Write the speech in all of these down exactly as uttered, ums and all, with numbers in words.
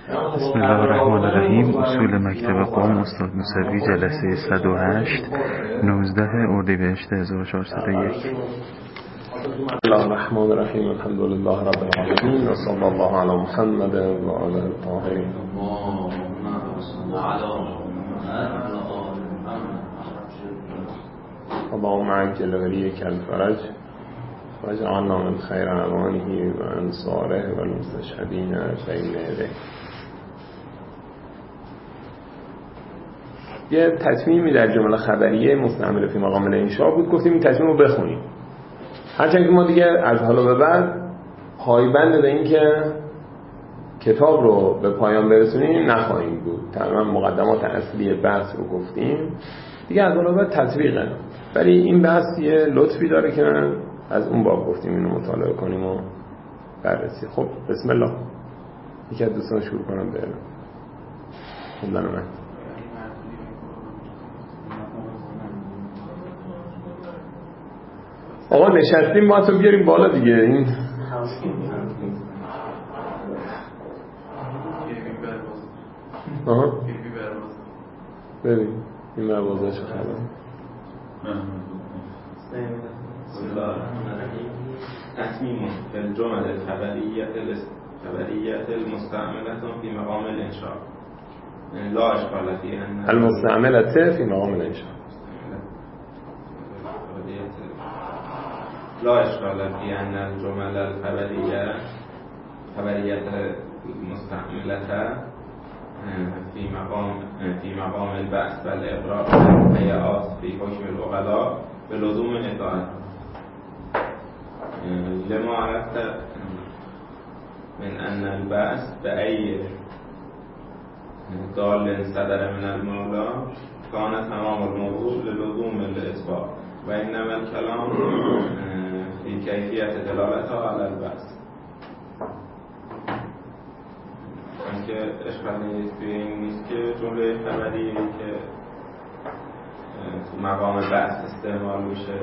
بسم الله الرحمن الرحیم. اصول مکتب قم استاد موسوی جلسه صد و هشت نوزده اردیبهشت هزار و چهارصد و یک. بسم الله الرحمن الرحیم. الحمد لله رب العالمین و صلی الله علی محمد و آله الطاهرین. اللهم عجل ولیک الفرج واجعلنا من خیر اعوانه و انصاره و المستشهدین بین یدیه. یه تصمیمی در جمله خبریه مستعمل فی مقام الانشاء بود، گفتیم این تصمیم رو بخونیم، هرچند که ما دیگه از حالا به بعد پایبند به این که کتاب رو به پایان برسونیم نخواهیم بود. تقریبا مقدمات اصلی بحث رو گفتیم دیگه، از حالا به بعد تطبیقه. ولی این بحث یه لطفی داره که من از اون باب گفتیم اینو مطالعه کنیم و بررسی. خب بسم الله. یکی از دوستان شروع کنم به خوندن من. آقا نشستیم، ما تو بیاریم بالا دیگه. این آها ببین این مروازه چه خبره. بسم الله الرحمن الرحیم. تصمیم فی الجمل الخبریه الخبریه المستعمله فی مقام الانشاء لا اشکال فی ان المستعمله فی مقام الانشاء لا اشکال فی ان الجمل الخبریه خبریه المستعمله فی مقام فی مقام البحث و الابراء هیئات فی حکم العقلاء به لزوم اطاعت لما عرفت من ان البحث بأي دال صدر من المولى كان تمام الموضوع للزوم الاثبات و انما الكلام في كيفیت دلالتها على البحث. که اشکالی توی این نیست که جمله خبری که تو مقام بحث استعمال میشه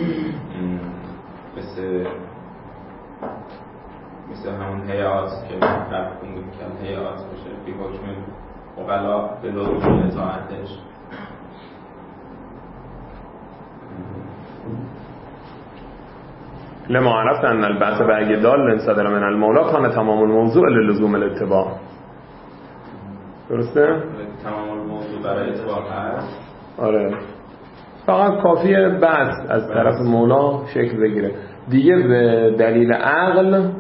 مثل مثل همون هیئات که قبل خوندیم که هیئات باشه فی حکم عقلاء به لزوم اطاعتش. لما عرفت ان البحث بأي دال صدر من المولى كان تمام الموضوع للزوم الاتباع. درسته؟ تمام الموضوع برای اتباع هست. آره، فقط کافیه بحث از طرف مولا شکل بگیره دیگه. به دلیل عقل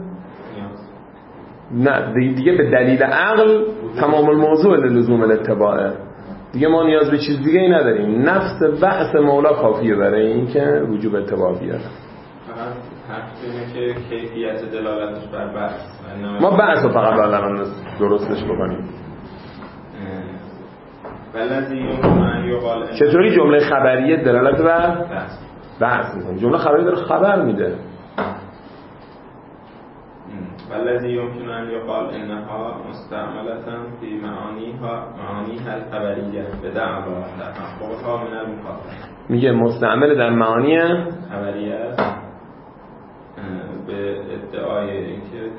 نه دیگه به دلیل عقل تمام الموضوع للزوم الاتباعه دیگه. ما نیاز به چیز دیگه ای نداریم. نفس بحث مولا کافیه برای این که وجوب اتباع بیاره. فقط حرف اینه که کیفیت دلالتش بر بحث، ما بحث رو فقط باید الان درستش بکنیم. چطوری جمله خبریه دلالت بر بحث میکنه؟ جمله خبری داره خبر میده. والذی یمکن ان یقال انها مستعمله فی معانیها معانیها الخبریه بدعوا تحققها من المخاطب. میگه مستعمل در معانی خبریه است به ادعای اینکه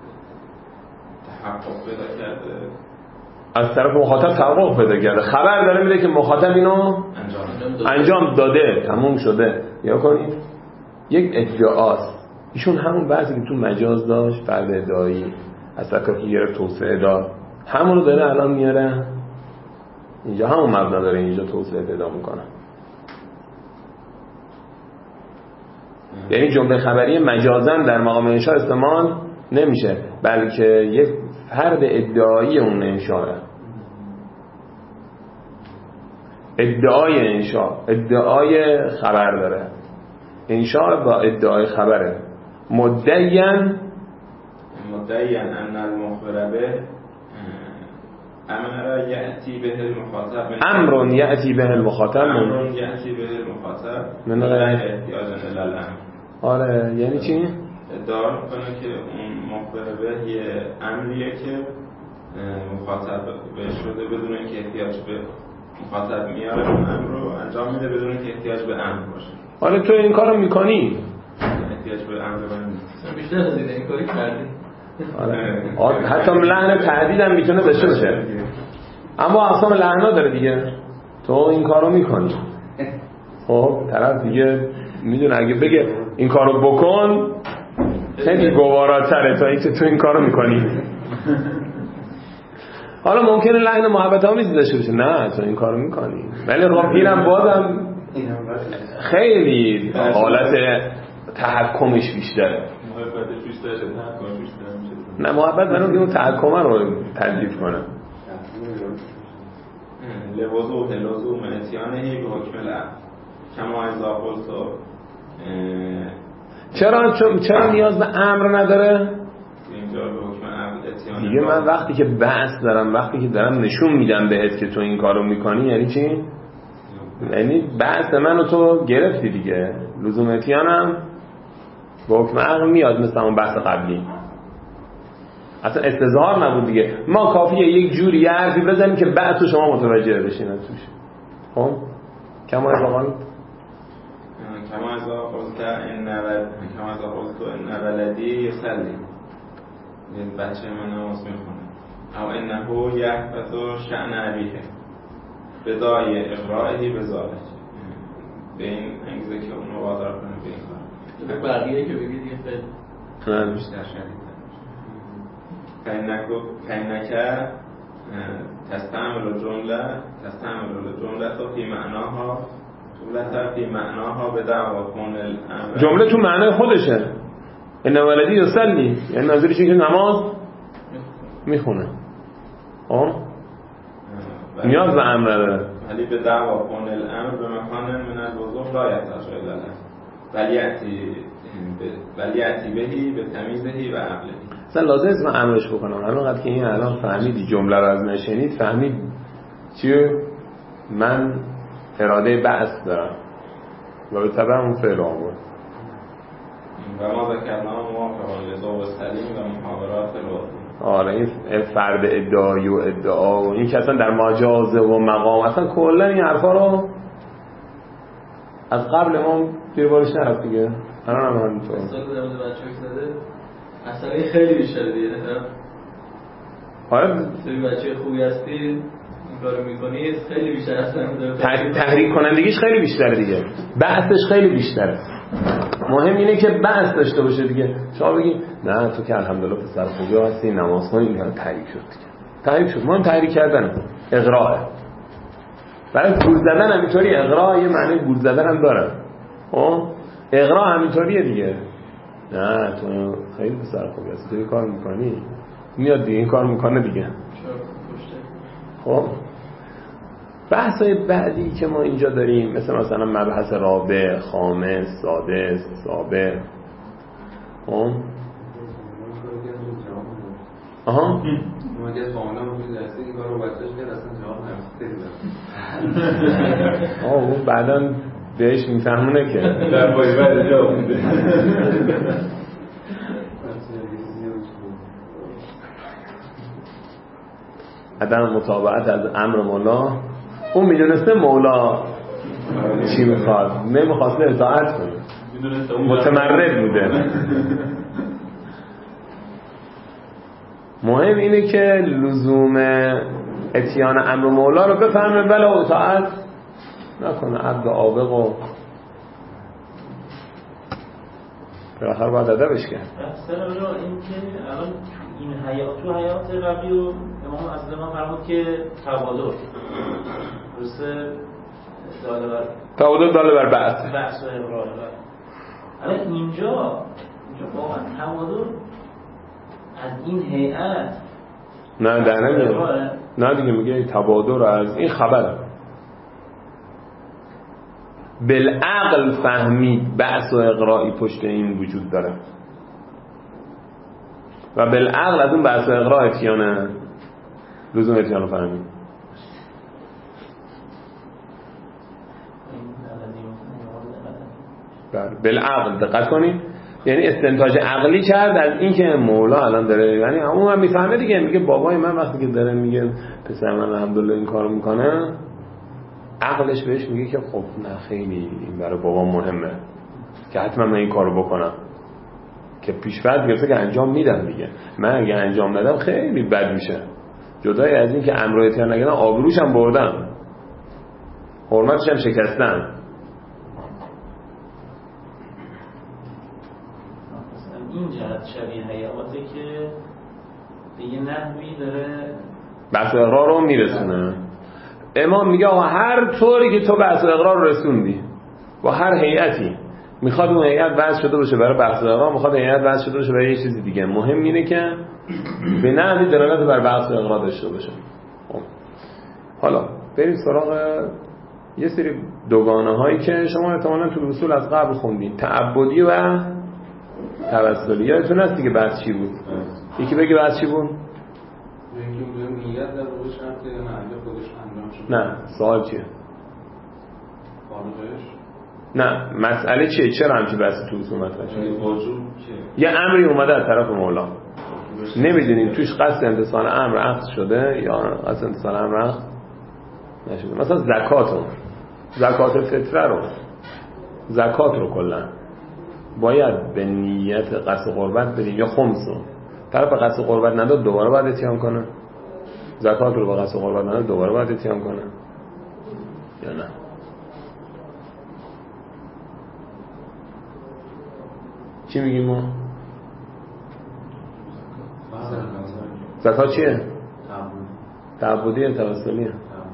تحقق پیدا کرده از طرف مخاطب تحقق پیدا کرده. خبر داره میده که مخاطب اینو انجام, انجام داده، تموم شده. یا کنید یک ادعاست. ایشون همون بعضی که تو مجاز داشت، فرد ادعایی از طرف که گرفت توسعه داد، همون رو داره الان میاره اینجا، همون مبنا داره اینجا توسعه پیدا میکنه. یعنی جمله خبری مجازاً در مقام انشاء استعمال نمیشه، بلکه یک فرد ادعایی اون انشاءه. ادعای انشاء ادعای خبر داره. انشاء با ادعای خبره. مدعیان مدعیان ان المخبر به امر یأتی به المخاطب امر یأتی به المخاطب امر یأتی به المخاطب من غیر احتیاج الی الامر. آره، یعنی چی؟ ادعا کنه که اون مخبر به یه امریه که مخاطب بهش شده بدون اینکه احتیاج به مخاطب میاره اون امر رو انجام میده بدون اینکه احتیاج به امر باشه. آره تو این کارو میکنی. احتیاج به امر باشه. بیشتر از این کاری کردی. آره. حتی لحن تهدید هم میتونه داشته باشه، اما اقسام لحنا داره دیگه. تو این کارو میکنی، خب طرف دیگه میدونه اگه بگه این کارو بکن خیلی گواراتره تا اینکه تو این کارو میکنی. حالا ممکنه لحن محبت آمیزی داشته باشه، نه تو این کارو میکنی، ولی خب اینم بازم خیلی حالت تحکمش بیشتره. محبتش بیشتره، تحکمش بیشتره. نه محبت منو که اون تحکمه رو تلطیف کنه. لوضوح لزوم اتیانهی به حکم العقل کما اذا قلت. چرا چرا نیاز به امر نداره؟ اینجا به حکم عقل اتیان دیگه من وقتی که بحث دارم، وقتی که دارم نشون میدم بهت که تو این کارو میکنی، یعنی چی؟ یعنی بحث منو تو گرفتی دیگه. لزوم اتیانم به حکم عقل میاد مثل اون بحث قبلی. اصلا استظهار نبود دیگه. ما کافیه یک جوری یه حرفی بزنیم که بعد تو شما متوجه بشین توش. خب کما ازاقان کما ازا قلت این ولد کما ازا قلت این ولدی یصلی، این بچه من نماز میخونه، او انه یحفظ شأن ابیه بدای اقرائه بذالک، به این انگیزه که اون رو وادار کنه به این کار. بقیه که بگید یه خیلی بیشتر شدید فإنك تستعمل جمله تستعمل جمله فی معناها جمله فی معناها به دعوا کن الامر. جمله تو معنای خودشه. ان ولدی یصلی، یعنی نظرش اینه که نماز میخونه. آه نیاز به امر نداره. ولی به دعوا کن الامر به مکان من الوضوح لا یحتاج الی له، ولی یأتی ولی یأتی بهی به تمیزهی و عقلهی. مثلا لازم اسم امرش بکنم. همینقدر که این الان فهمیدی جمله رو از من شنید، فهمید چیه؟ من اراده بحث دارم و به طبع اون فعل آمد و ما ذکرنا موافقا لذوق سلیم و محاورات الوضوح. آره این فرد ادعایی و ادعا و این که اصلا در مجازه و مقام اصلا کلا این حرفا رو از قبل ما دیر بارش نرفت دیگه. الان هم همینطور مثلا در مورد بچه‌ها زده اصلا خیلی بیشتره دیگه. آره سری بچه خوبی هستی این کارو میکنی خیلی بیشتر اصلا تحریک کنندگیش خیلی بیشتره دیگه، بحثش خیلی بیشتره. مهم اینه که بحث داشته باشه دیگه. شما بگی نه تو که الحمدلله پسر خوبی هستی نماز خوندی، اینا تحریک شد دیگه. تحریک شد. ما هم تحریک کردن اغراء. برای گول زدن همینطوری اغراء یه معنی گول زدن هم داره. ها اغراء همینطوریه دیگه. نه تو خیلی پسر خوبی هستی، تو این کار میکنی، میاد دیگه این کار میکنه دیگه. خب بحثای بعدی که ما اینجا داریم مثل مثلا مبحث رابع، خامس، سادس، سابع. خب آها ما که فامیلا موجود هستی این کارو بچه‌اش کرد اصلا جواب نمیده. آه اون بعداً بهش میفهمونه که در پای بعد جواب میده. عدم مطابقت از امر مولا. اون میدونسته مولا چی میخواد، نمیخواسته اطاعت کنه، متمرد بوده. مهم اینه که لزوم اتیان امر مولا رو بفهمه بله اطاعت نکنه. عبد عابق و بالاخره باید ادبش کرد. اصلا این که الان این حیات تو حیات قبلی و امام از ما فرمود که تبادل درسته داله بر تبادل داله بر بحث بحث و اقرار. الان اینجا اینجا واقعا تبادل از این هیئت نه در نمیاد. نه دیگه میگه تبادل از این خبر بالعقل فهمید بحث و اقرائی پشت این وجود داره و بالعقل از اون بحث و اقراء اتیانه لزوم اتیانو فهمید. بالعقل دقت کنید، یعنی استنتاج عقلی کرد از این که مولا الان داره، یعنی همون هم میفهمه دیگه. میگه بابای من وقتی که داره میگه پسر من الحمدلله این کارو میکنه، عقلش بهش میگه که خب نه خیلی این برای بابا مهمه که حتما من این کارو بکنم. که پیش‌فرض گرفته که انجام میدم دیگه. من اگه انجام ندم خیلی بد میشه. جدای از این که امر و اطاعت نکردم آبروش هم بردم، حرمتش هم شکستم. این جهت شبیه حیاته که به یه نحوی داره بحث اقرار رو میرسونه. امام میگه آقا هر طوری که تو بحث اقرار رو رسوندی با هر هیئتی، میخواد اون هیئت وضع شده باشه برای بحث اقرار، میخواد هیئت وضع شده باشه برای یه چیزی دیگه، مهم اینه که به نحوی دلالت بر بحث اقرار داشته باشه. حالا بریم سراغ یه سری دوگانه هایی که شما احتمالاً تو اصول از قبل خوندین، تعبدی و توسلی. یادتون هست دیگه بحث چی بود؟ یکی بگه بحث چی بود؟ نیت در روش هم که محل خودش انجام شد. نه سوال چیه؟ خارجش؟ نه مسئله چیه؟ چرا همچی بحثی تو اصول مطرح شد؟ واجب چیه؟ یه امری اومده از طرف مولا، نمیدونیم توش قصد امتثال امر عقد شده یا قصد امتثال امر عقد نشده. مثلا زکات رو، زکات فطره رو، زکات رو کلا باید به نیت قصد قربت بدیم یا خمس رو طرف قصد قربت نداد دوباره باید اتیام کنه؟ زکات رو به قصد قربت نداد دوباره باید اتیام کنه یا نه؟ چی میگیم ما؟ زکات چیه؟ تعبدی یا توسلیه؟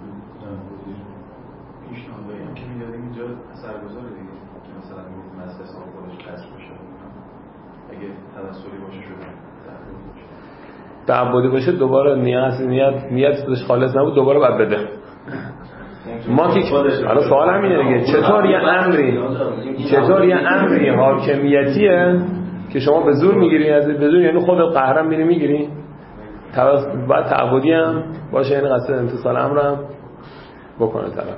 پیشنهادایی هم که میدادیم اینجا اثرگذار دیگه، که مثلا میگفتیم از حساب خودش کسب بشه، اگه توسلی باشه شده تعبدی باشه دوباره نیت نیت نیت خودش خالص نبود دوباره باید بده. ما که حالا سوال همینه دیگه، چطور یه امری چطور یه امری حاکمیتیه که شما به زور میگیری، از به زور یعنی خودت قهرم میری میگیری، باید تعبدی هم باشه، یعنی قصد امتثال امر هم بکنه طرف.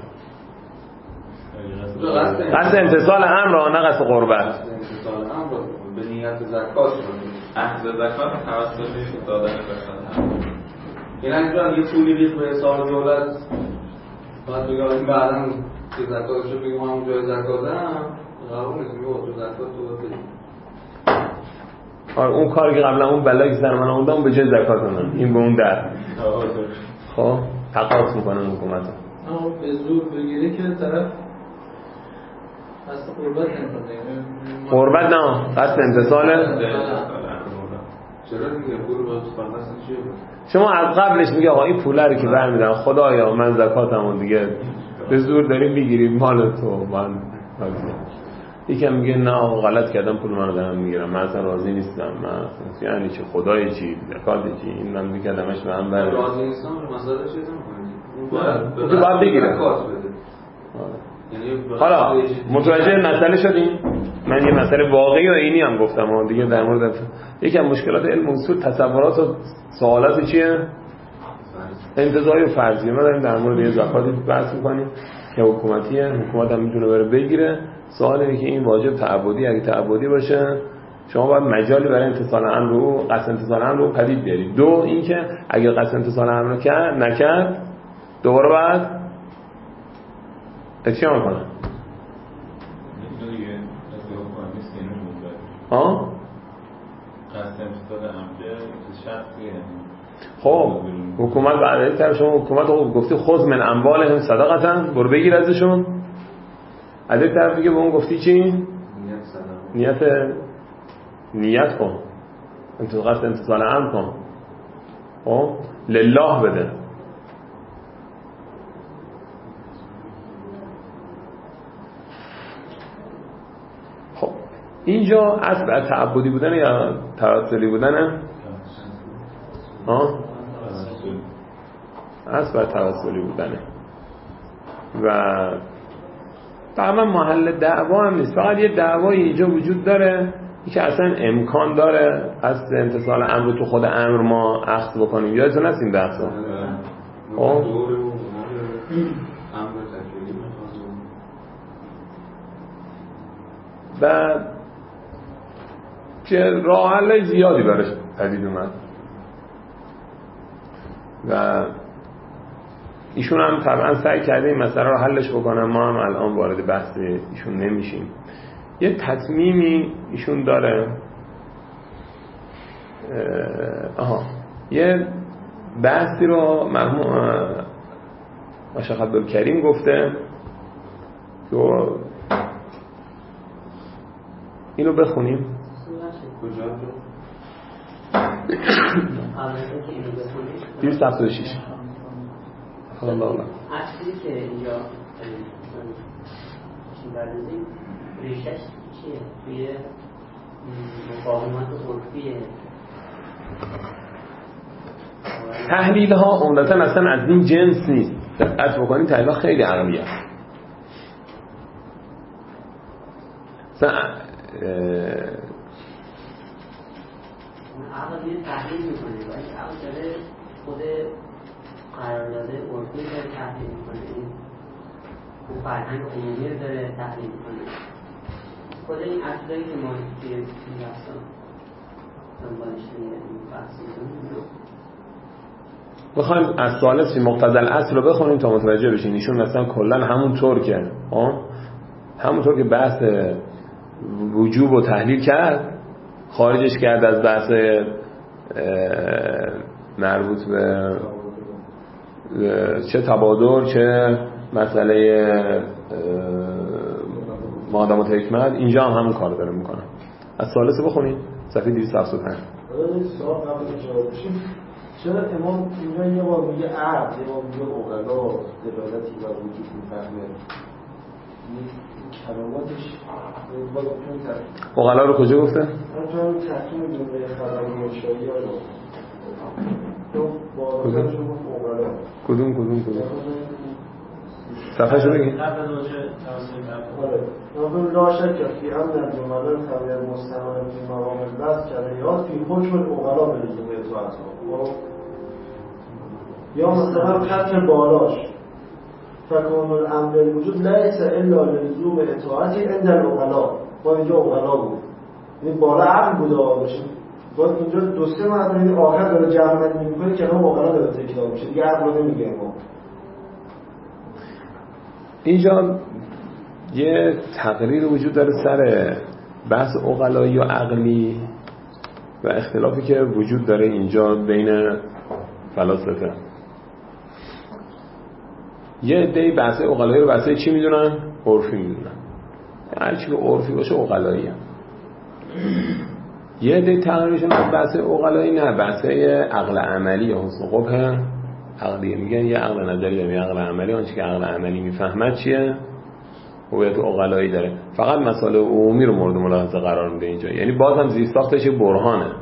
قصد امتثال امر نه قصد قربت. امتثال امر به نیت زکات اخذ زکات توسلی دادن زکات. این انجام یه پولی ریخت به حساب دولت، بعد بگم بعداً که زکاتشو بگم همون جای زکاتم قبول نیست، میگه تو زکات تو بدی. آره اون کاری که قبلا اون بلایی که سر من آوردم به جای زکات من این به اون در خب تقاضا میکنه حکومت اما به زور بگیره که طرف قصد قربت نمیکنه. قربت نه قصد امتثاله. چرا دیگه پول رو خالص چیه؟ شما از قبلش میگه آقا این پوله رو که برمیدن خدایا من زکاتمو دیگه به زور داریم میگیریم مال تو، من یکم میگه نه آقا غلط کردم پول منو دارم میگیرم، من اصلا راضی نیستم، من یعنی چه خدای چی زکات چی این من میکردمش به هم بره راضی نیستم مسئله چیه نمی‌کنید اون باید بگیره. حالا متوجه مسئله شدیم؟ من یه مسئله واقعی و عینی هم گفتم ها دیگه در مورد یکم مشکلات علم اصول تصورات و سوالات چیه؟ انتزاعی و فرضی. ما داریم در مورد یه زکاتی بحث میکنیم که حکومتیه، حکومت هم میتونه بره بگیره. سوال اینه که این واجب تعبدی، اگه تعبدی باشه شما باید مجالی برای امتثال امر رو قصد امتثال امر رو پدید بیارید. دو اینکه اگه قصد امتثال امر رو کرد نکرد دوباره بعد اتیام کنه. ها؟ قصد امتثال امر شخصیه. خب حکومت بعد طرف شما حکومت رو گفتی خذ من اموالهم صدقه برو بگیر ازشون، از یک طرف دیگه به اون گفتی چی؟ نیت نیت کن قصد امتثال امر کن، خب لله بده. خب اینجا اصل بر تعبدی بودن یا توسلی بودنه؟ ها؟ اصل بر توسلی بودنه و تقریبا محل دعوا هم نیست، فقط یه دعوایی اینجا وجود داره که اصلا امکان داره قصد امتثال امر تو خود امر ما اخذ بکنیم. یادتون هست این بحثا؟ خب و که راه حل زیادی برش پدید اومد و ایشون هم طبعا سعی کرده این مسئله رو حلش بکنن. ما هم الان وارد بحث ایشون نمیشیم. یه تصمیمی ایشون داره آها یه بحثی رو مرحوم مشایخ عبدالکریم گفته که اینو بخونیم. کجا رو؟ دویست هفتاد و شش. الله الله. اصلی که اینجا چی بردازیم ریشش چیه؟ توی مقاومت عرفیه. تحلیل ها عمدتاً اصلا از این جنس نیست. دقت بکنید تحلیل ها خیلی عقلی هست. مثلا عقل یه تحلیل میکنه ولی عقل داره خود قرارداده عرفی داره تحلیل میکنه، اون فرهنگ عمومی رو داره تحلیل میکنه. خود این اصلایی که ما توی این بحثا دنبالش این بحث میکنیم بخوایم از سوال فی مقتضی الاصل رو بخونیم تا متوجه بشین. ایشون مثلا کلا همونطور که همونطور که بحث وجوب و تحلیل کرد خارجش کرد از بحث مربوط به چه تبادر چه مسئله مقدمات حکمت. اینجا هم همون کار داره میکنه. از ثالثه بخونیم صفحه دویست و هفتاد و پنج. سوال قبل که جواب بشیم، چرا امام اینجا یه بار میگه عقل، یه بار میگه عقلا دلالتی بر وجود میفهمه؟ کلماتش عقلا رو کجا گفته؟ همچنان تحکیم جمله خبر منشایی ها رو با کدوم؟ عقلا کدوم کدوم کدوم صفحه شو بگید. آره نظر لا شک فی امن الجمله الخبر مستمر فی مقام البحث کلیات فی حکم العقلا به لزوم اطاعت ها. یا مثلا خط بالاش فکان الامر الوجود لیس الا لزوم اطاعتی عند العقلا. با اینجا عقلا بود، این بالا عقل بوده باشه. باید اینجا دو سه معنی آخر داره جمع میکنه که هم عقلا داره تکرار میشه، دیگه عقل رو نمیگه ما. اینجا یه تقریر وجود داره سر بحث عقلایی و عقلی و اختلافی که وجود داره اینجا بین فلاسفه. یه عده‌ای بحث عقلایی رو بحث چی میدونن؟ عرفی میدونن. هر چی که عرفی باشه عقلاییه. یه عده‌ای تقریرشون از بحث عقلایی نه، بحث عقل عملی یا حسن قبح عقلیه. میگن یه عقل نظری داره، یه عقل عملی. آنچه که عقل عملی میفهمد چیه؟ هویت عقلایی داره. فقط مسائل عمومی رو مورد ملاحظه قرار میده اینجا. یعنی باز هم زیر ساختش برهانه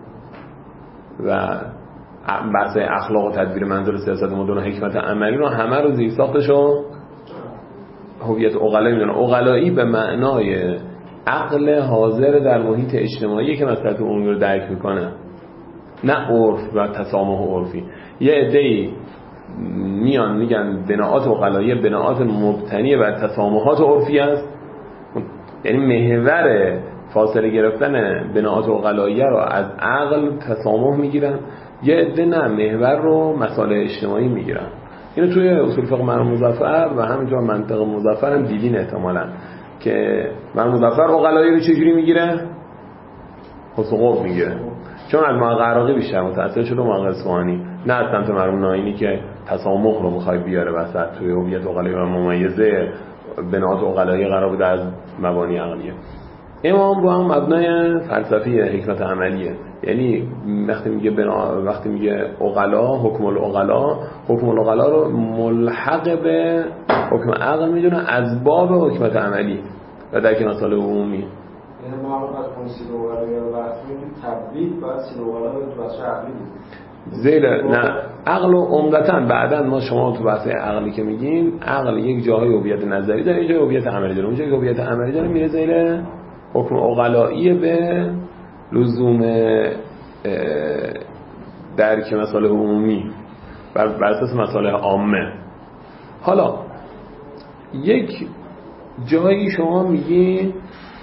و بحث اخلاق و تدبیر منظور سیاست مدرن و حکمت عملی رو همه رو زیر ساختش و هویت عقلایی میدونه. عقلایی به معنای عقل حاضر در محیط اجتماعی که مسئله عمومی رو درک میکنه، نه عرف و تسامح عرفی. یه عده‌ای میان میگن بناءات عقلایی بناءات مبتنی بر تسامحات عرفی است، یعنی محور فاصله گرفتن بناءات عقلایی رو از عقل تسامح میگیرن. یه عده نه، محور رو مسائل اجتماعی میگیرن. اینو توی اصول فقه مرحوم مظفر و همینجا منطق مظفر هم دیدین احتمالاً که مرحوم مظفر عقلایی رو چجوری میگیره؟ حسن قبح میگیره، چون از ما قراقی بیشتر متأثر شده ما اصفهانی، نه از سمت مرحوم ناینی که تسامح رو میخواد بیاره وسط توی هویت عقلایی و ممیزه بناءات عقلایی قرار بوده از مبانی عقلیه. امام رو هم مبنای فلسفی حکمت عملیه. یعنی وقتی میگه بنا وقتی میگه عقلا، حکم العقلا، حکم العقلا رو ملحق به حکم عقل میدونه از باب حکمت عملی و در که مسائل عمومی. یعنی ما هم از کنسیل عقلایی رو بحث می‌کنیم تبلیغ باید سیل عقلا رو تو بحث عقلی بود. زیر نه عقل و عمدتاً بعداً ما شما تو بحث عقلی که میگیم عقل یک جاهای هویت نظری داره، یک جای هویت عملی داره. اونجایی که هویت عملی داره میره زیر حکم عقلایی به لزوم درک مسائل عمومی بر اساس مسائل عامه. حالا یک جایی شما میگی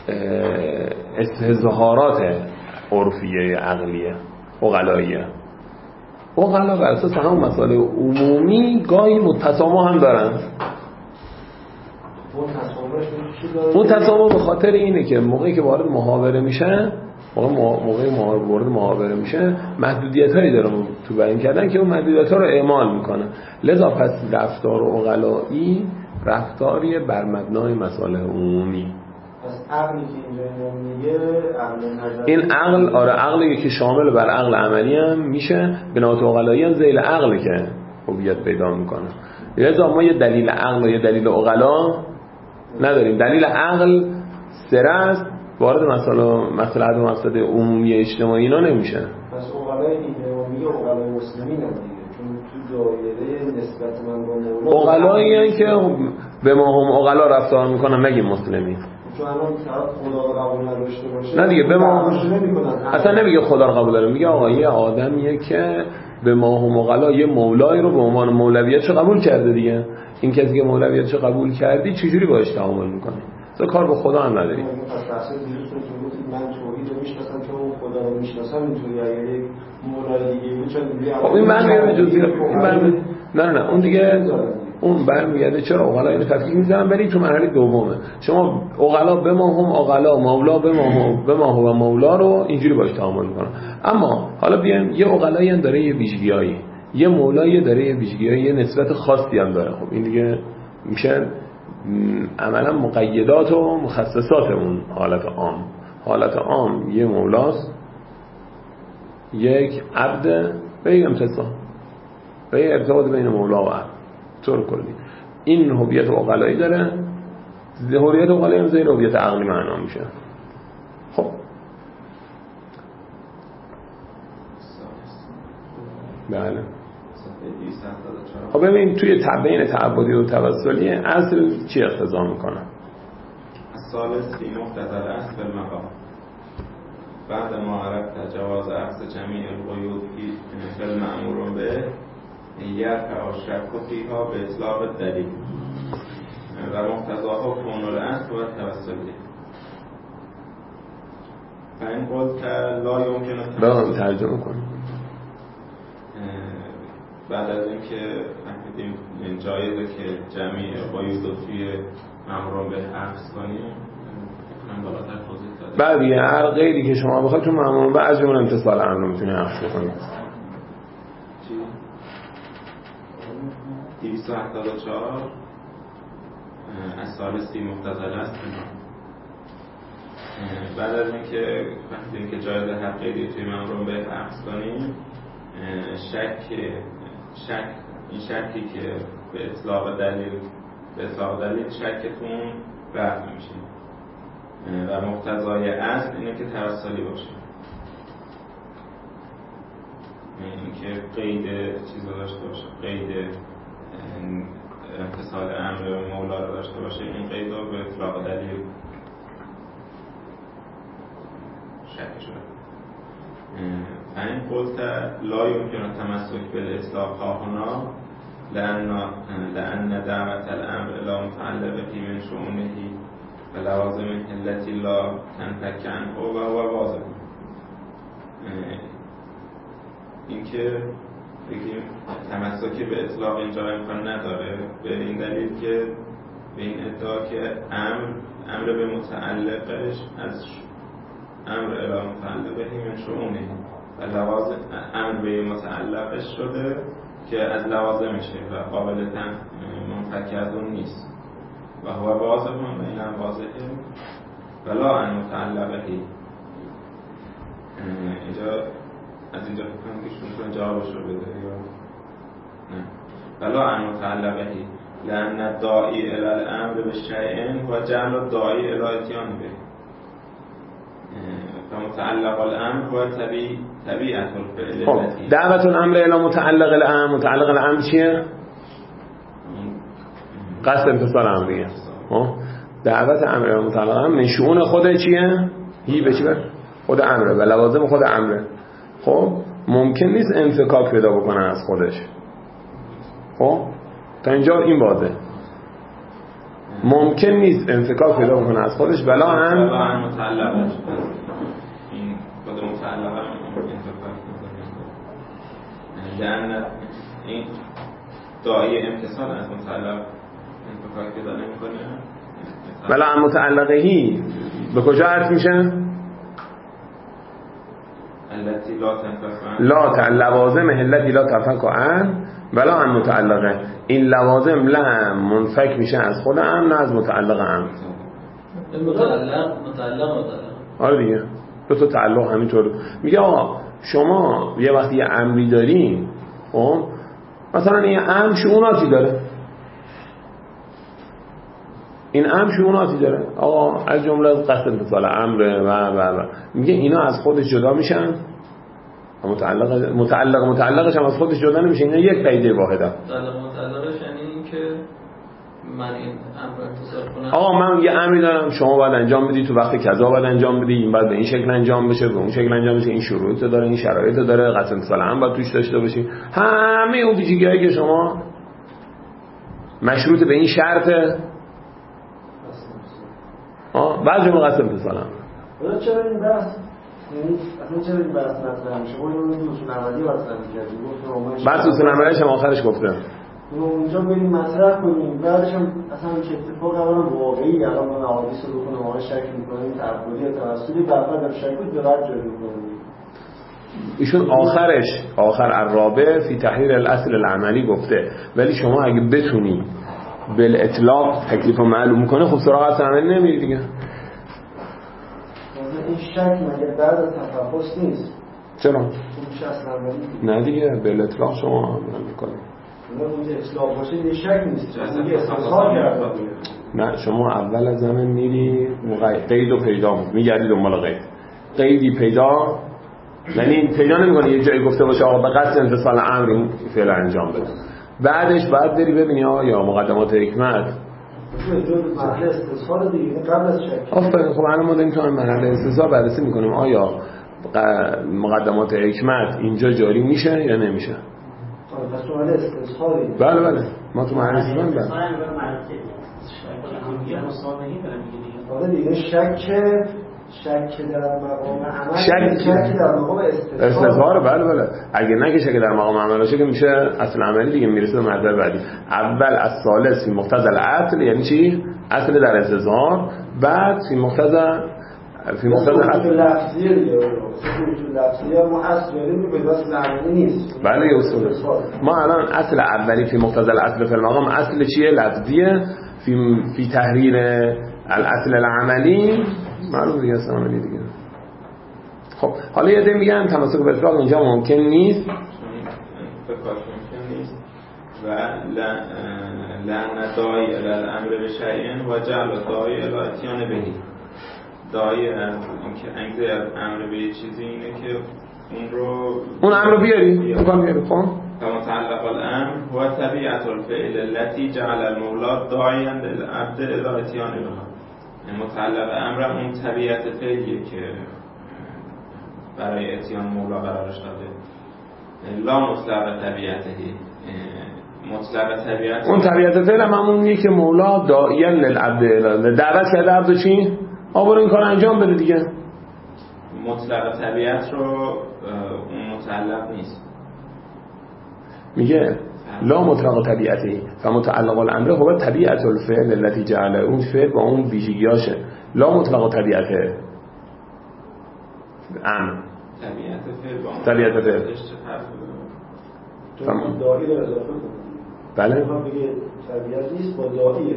استظهارات عرفیه عقلیه عقلاییه. عقلا بر اساس همون مسائل عمومی گاهی متسامح هم دارن. اون تصاویرش چی داره؟ اون تصاویر به خاطر اینه که موقعی که وارد محاوره میشن، موقع موقعی وارد محاوره میشه محدودیتایی داره تو بیان کردن که اون محدودیت‌ها رو اعمال میکنه. لذا پس رفتار عقلایی رفتاریه بر مبنای مصالح عمومی. پس عقلی که اینجا میگه عقل نظری، این عقل آره عقلی که شامل بر عقل عملی هم میشه، بنات عقلایی هم ذیل عقل که هویت پیدا میکنه. لذا ما یه دلیل عقل و یه دلیل عقلا نداریم. دلیل عقل سره است، وارد مسائل مصلحت و مقصد عمومی اجتماعی اینا نمیشه. پس عقلای ایدئالی و عقلای مسلمی نمیگه، چون تو دایره نسبت من با مولا عقلایی هستن که به ما هم عقلا رفتار میکنن، نگیم مسلمی. چون الان خدا رو قبول نداشته باشه نه دیگه، به ما اصلا نمیگه خدا رو قبول داره، میگه آقا یه آدمیه که به ما هم عقلا یه مولایی رو به عنوان مولویتش قبول کرده دیگه. این کسی که مولویتش قبول کردی چجوری باهاش تعامل میکنی؟ تو کار به خدا هم نداری. پس تحصیل دیروز من توحید رو میشناسم که اون خدا رو میشناسم، اینجوری اگه یک مولای دیگه بود چون دیگه خب این برمیگرده جزئی این برمی نه نه نه اون دیگه اون برمیگرده چرا عقلا اینو تفکیک میزنن، ولی تو مرحله دومه شما عقلا به ما هم عقلا مولا به ما هم به ما و مولا رو اینجوری باش تعامل میکنن. اما حالا بیایم یه عقلایی هم داره یه ویژگیایی، یه مولایی داره یه ویژگیایی، یه نسبت خاصی هم داره. خب این دیگه میشه عملا مقیدات و مخصصات اون حالت عام. حالت عام یه مولاست، یک عبد و یک امتصال و یک ارتباط بین مولا و عبد. طور کلی این هویت عقلایی داره، هویت عقلایی هم زیر هویت عقلی معنا میشه. خب بله خب ببین توی بین تعبدی و توسلی اصل چی اقتضا میکنه؟ الثالث فی مقتضى الاصل بالمقام بعد ما عرفت جواز اخذ جمیع القیود فی المأمور به یرفع الشک فیها به اطلاق الدلیل و مقتضاها کون الاصل و توسلی. فإن قلت لا يمكن التوسل ترجمه کنم. بعد از اینکه فهمیدیم جایزه که جمعی قیود رو توی مأمور به حفظ کنیم، من بالاتر توضیح دادم. بعد یه هر غیری که شما بخواید تو مأمور به از جمله امتصال امر رو میتونید حفظ کنید. چی؟ دویست و هفتاد و چهار الثالثی مقتضی الاصل. بعد از اینکه فهمیدیم که جایزه هر غیری توی مأمور به حفظ کنیم، شک شک این شکی که به اطلاق دلیل به اطلاق دلیل شکتون رفع میشه و مقتضای اصل اینه که توسلی باشه، این که قید چیز رو داشته باشه، قید امتصال امر مولا رو داشته باشه. این قید رو به اطلاق دلیل شک شده. فإن قلت لا يمكن التمسك بالإطلاق ها هنا لأن لأن دعوة الأمر إلى متعلقه من شؤونه ولوازمه التي لا تنفك عنه وهو واضح. اینکه بگیم تمسک به اطلاق اینجا امکان نداره به این دلیل که به این ادعا که امر امر به متعلقش از امر الی متعلقه من شؤونه و لوازم امر به متعلقش شده که از لوازمشه و قابل منفک از اون نیست و هو واضح و اینم واضحه ولا ان متعلقه. اینجا از اینجا فکر کنم که شما جوابش رو بده یا نه. ولا ان متعلقه لان الداعی الی الامر بالشیء و جعل الداعی الی اتیان به فمتعلق الامر هو طبیع طبیعت الفعل. خب دعوت الامر الی متعلق الامر، متعلق الامر چیه؟ قصد امتصال امریه. خب دعوت امر الی متعلق الامر من شؤون خود چیه؟ هی به چی بر؟ خود امره و لوازم خود امره. خب ممکن نیست انفکاک پیدا بکنه از خودش. خب تا اینجا این واضحه. ممکن نیست انفکاک پیدا بکنه از خودش بلا هم متعلقش این خود متعلق هم انفکاک میکنه. این داعی امتصال از متعلق انفکاک پیدا نمیکنه ولی عن متعلقهی به کجا عطف میشه؟ التي لا تنفك لا ت لوازم التي لا تنفك عن ولا عن متعلقه. این لوازم لا منفک میشه از خود عن نه از متعلق عن. متعلق متعلق متعلق آره دیگه دو تا تعلق همینطور. میگه آقا شما یه وقتی یه امری دارین، خب مثلا این امر شؤوناتی داره، این امر شؤوناتی داره آقا، از جمله از قصد امتثال امر و و و میگه اینا از خودش جدا میشن، متعلق متعلق متعلقش هم از خودش جدا نمیشه، اینا یک پیده واحده. متعلق متعلقش یعنی این که من این امر امتثال کنم. آقا من یه امری دارم، شما باید انجام بدی، تو وقت کذا باید انجام بدی، این باید به این شکل انجام بشه، به اون شکل انجام بشه، این شروط داره، این شرایط داره، قصد امتثال هم باید توش داشته باشی، همه اون ویژگی‌هایی که شما مشروط به این شرطه. آه بعد جمله قصد امتثال هم حالا چرا این بحث یعنی اصلا چرا این بحث مطرح میشه؟ ما اون اصول عملی مطرح کردیم، گفتم بس اصول عملیش هم آخرش گفته ما اونجا بریم مطرح کنیم، بعدش هم اصلا که اتفاق اولا واقعی الان من احادیث رو بخونم آقای شک می‌کنیم تعبدی یا توسلی بعدا هم شک بود به بعد جاری می‌کنیم. ایشون آخرش آخر الرابع فی تحریر الاصل العملی گفته، ولی شما اگه بتونی بالاطلاق تکلیف رو معلوم کنه خب سراغ اصل عملی نمیری دیگه. این شک مگه بعد از تفحص نیست؟ چرا؟ اون میشه اصل عملی؟ نه دیگه بالاطلاق شما عمل می‌کنید. اون اطلاق باشه یه شک نیست، دیگه استثار کرده. نه شما اول از زمان میری قید و پیدا میگردی دنبال قید، قیدی پیدا، یعنی پیدا نمی‌کنی یه جایی گفته باشه آقا به قصد امتثال امر این فعل انجام بده، بعدش بعد بری ببینی آیا مقدمات حکمت مرحله استثار دیگه قبل از شک. آفرین. خب الان ما داریم تو مرحله استثار بررسی می‌کنیم آیا مقدمات حکمت اینجا جاری میشه یا نمیشه. پس تو مرحله استثاری. بله بله ما تو مرحله استثار بله. آره دیگه شک شک در مقام عمل، شک, شک در مقام استثار. بله بله اگه نه که شک در مقام عمل باشه که میشه اصل عملی دیگه، میرسه به مرحله بعدی. اول از ثالث فی مقتضى الاصل یعنی چی؟ اصل در استثار، بعد فی مقتضى فی مقتضى الاصل لفظیه دیگه. اصول لفظیه ما اصل داریم به اصل عملی نیست. بله یه اصول. ما الان اصل اولی فی مقتضى الاصل فی المقام اصل چیه؟ لفظیه. فی فی تحریر الاصل العملی معلوم دیگه اصلا عملی دیگه. خب حالا یه ده میگن تماسک به اطلاق اینجا ممکن نیست، فکرش ممکن نیست و لعن داعی الی الامر بشیء و جعل داعی الی اتیان بهی. داعی از اینکه انگیزه از امر به یه چیزی اینه که اون رو اون امر رو بیاری بکن بیاری. خب متعلق الامر و طبیعت الفعل التي جعل المولا داعیا للعبد الی اتیان بها. متعلق امر اون طبیعت فعلیه که برای اتیان مولا قرارش داده. لا مطلق طبیعتهی، مطلق طبیعت اون طبیعت فعل هم همونیه که مولا داعیا للعبد دعوت کرده عبد چی؟ آبرو این کار انجام بده دیگه. مطلق طبیعت رو اون متعلق نیست. میگه لا مطلق طبیعتی و متعلق الامر هو طبیعت الفعل التي جعل، اون فعل با اون ویژگیاشه. لا مطلق طبیعته امر طبیعت فعل با اون طبیعت فعل تو داعی رو اضافه کنید. بله ما بگه طبیعت نیست با داعیه.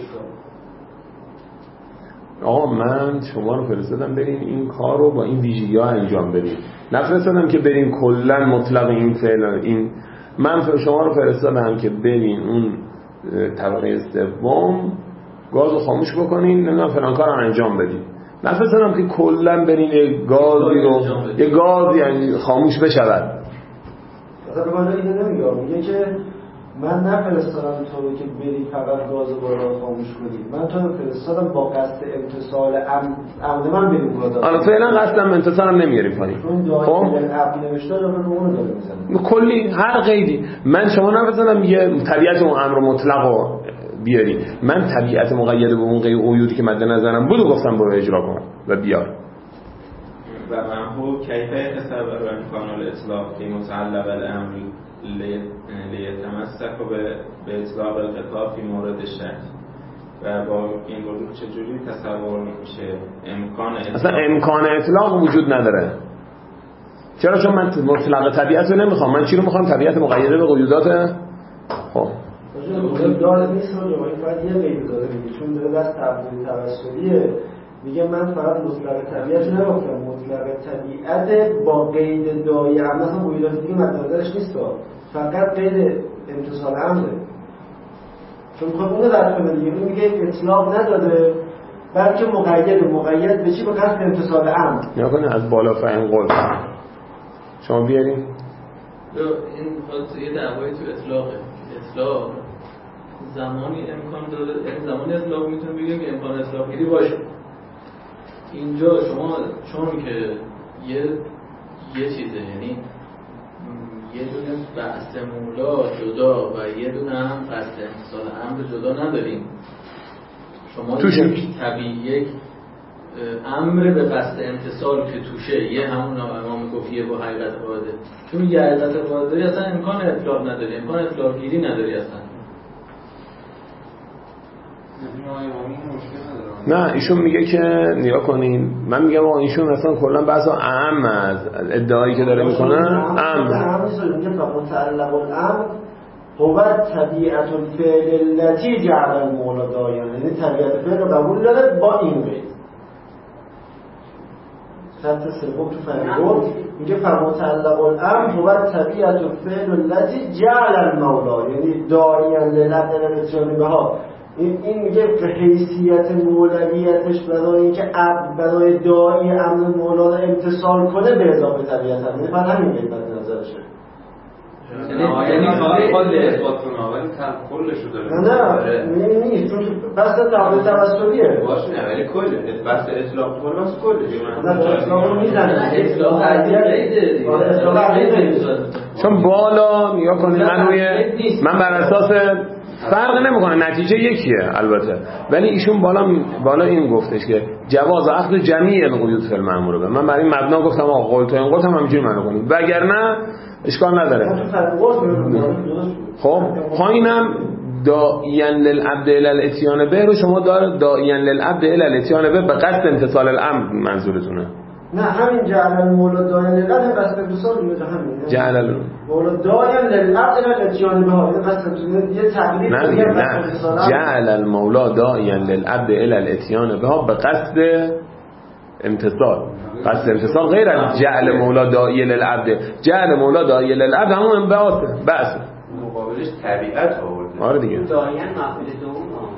آقا من شما رو فرستادم بریم این کار رو با این ویژگی‌ها انجام بدیم، نفرستادم که بریم کلا مطلق این فعل. این من شما رو فرستادم که برین اون طبقه سوم گاز رو خاموش بکنین، نمیدونم فلان کار رو انجام بدین. نفرستادم که کلا برین یه گازی رو یه گاز یعنی خاموش بشود. مثلا به من اینو نمیگم، میگه که من نفرستادم تو رو که بری فقط گاز بالا خاموش کنی، من تو رو فرستادم با قصد امتصال عمد من بریم گاز. حالا فعلا قصدم امتصالم نمیاریم پایین. خب عقل نوشته رو به اون داره میزنه. کلی هر قیدی من شما نفرستادم یه طبیعت اون امر مطلق رو بیاری، من طبیعت مقید به اون قیودی که مد نظرم بود و گفتم برو اجرا کن و بیار. و منحو کیفیت تصور و امکان الاطلاق که متعلق الامر لیتمسک و به اطلاق الخطاب فی مورد شک. و با این وجود چجوری تصور میشه امکان اطلاق؟ اصلا امکان اطلاق وجود نداره. چرا؟ چون من مطلق طبیعت رو نمیخوام. من چی رو میخوام؟ طبیعت مقیده به قیودات. خب داره نیست رو جمعی فقط یه قید داره میگه، چون داره دست تبدیل توسلیه. میگه من فقط مطلق طبیعت نگفتم، مطلق طبیعت با قید دایی هم مثلا قیودات دیگه مدارش نیست، فقط قید امتصال امره. چون خب اونو در کنه دیگه. اون میگه اطلاق نداده بلکه مقید مقید به چی؟ به قصد امتصال امر. یا کنه از بالا فهم قول شما بیاریم این خاص یه دعوایی تو اطلاقه. اطلاق زمانی امکان داره، یعنی زمانی اطلاق میتونه بگیم که امکان اطلاق گیری باشه. اینجا شما چون که یه یه چیزه، یعنی یه دونه بحث مولا جدا و یه دونه هم قصد امتصال امر جدا نداریم. شما توشه. یک طبیعی یک امر به قصد امتصال که توشه یه همون امام گفیه با حقیقت قاعده، چون یه حقیقت قاعده اصلا امکان اطلاق نداری، امکان اطلاق گیری نداری اصلا. نه ایشون میگه که نیا کنین، من میگم آقا ایشون اصلا کلا بحثا اهم از ادعایی که داره میکنه اهم اهم نیست. میگه فمتعلق الامر هو طبیعت الفعل التي جعل المولى داعیا، یعنی طبیعت فعل رو قبول داره با این قید. خط سوم تو فهمگور میگه فمتعلق الامر هو طبیعت الفعل التي جعل المولى، یعنی داعیا للعبد الاتیان بها. این این میگه که حیثیت مولویتش برای اینکه عبد برای داعی امر مولا رو امتصال کنه به اضافه طبیعت هم، یعنی فقط همین قید مد نظرشه. یعنی فقط کل اثبات کنه ولی کلش رو داره. نه نه نیست، چون بحث تعامل توسلیه. باشه نه ولی کل بحث اطلاق کنه واسه کلش. نه اطلاق رو میزنه. اطلاق عدیه. اطلاق عدیه. چون بالا نیا کنین من روی من بر اساس فرق نمیکنه، نتیجه یکیه البته، ولی ایشون بالا بالا این گفتش که جواز اخذ جمیع القیود فی المأمور به. من برای این مبنا گفتم آقا قول تو این قول هم همینجوری معنی کنید، وگرنه اشکال نداره. خب پایینم داعیا للعبد الی الاتیان به رو شما داره داعیا للعبد الی الاتیان به به قصد امتصال الامر منظورتونه. نه همین جعل المولى داعیا للعبد قصد امتصال میشه همین. جعل المولى داعیا للعبد الی الاتیان به قصد یه تقلید نه نه نه جعل المولى داعیا للعبد الی الاتیان به به قصد امتصال. قصد امتصال غیر از جعل مولا داعی للعبد. جعل مولا داعی للعبد همون انبعاثه بس مقابلش طبیعت آورده. آره دیگه داعیان مفعول دوم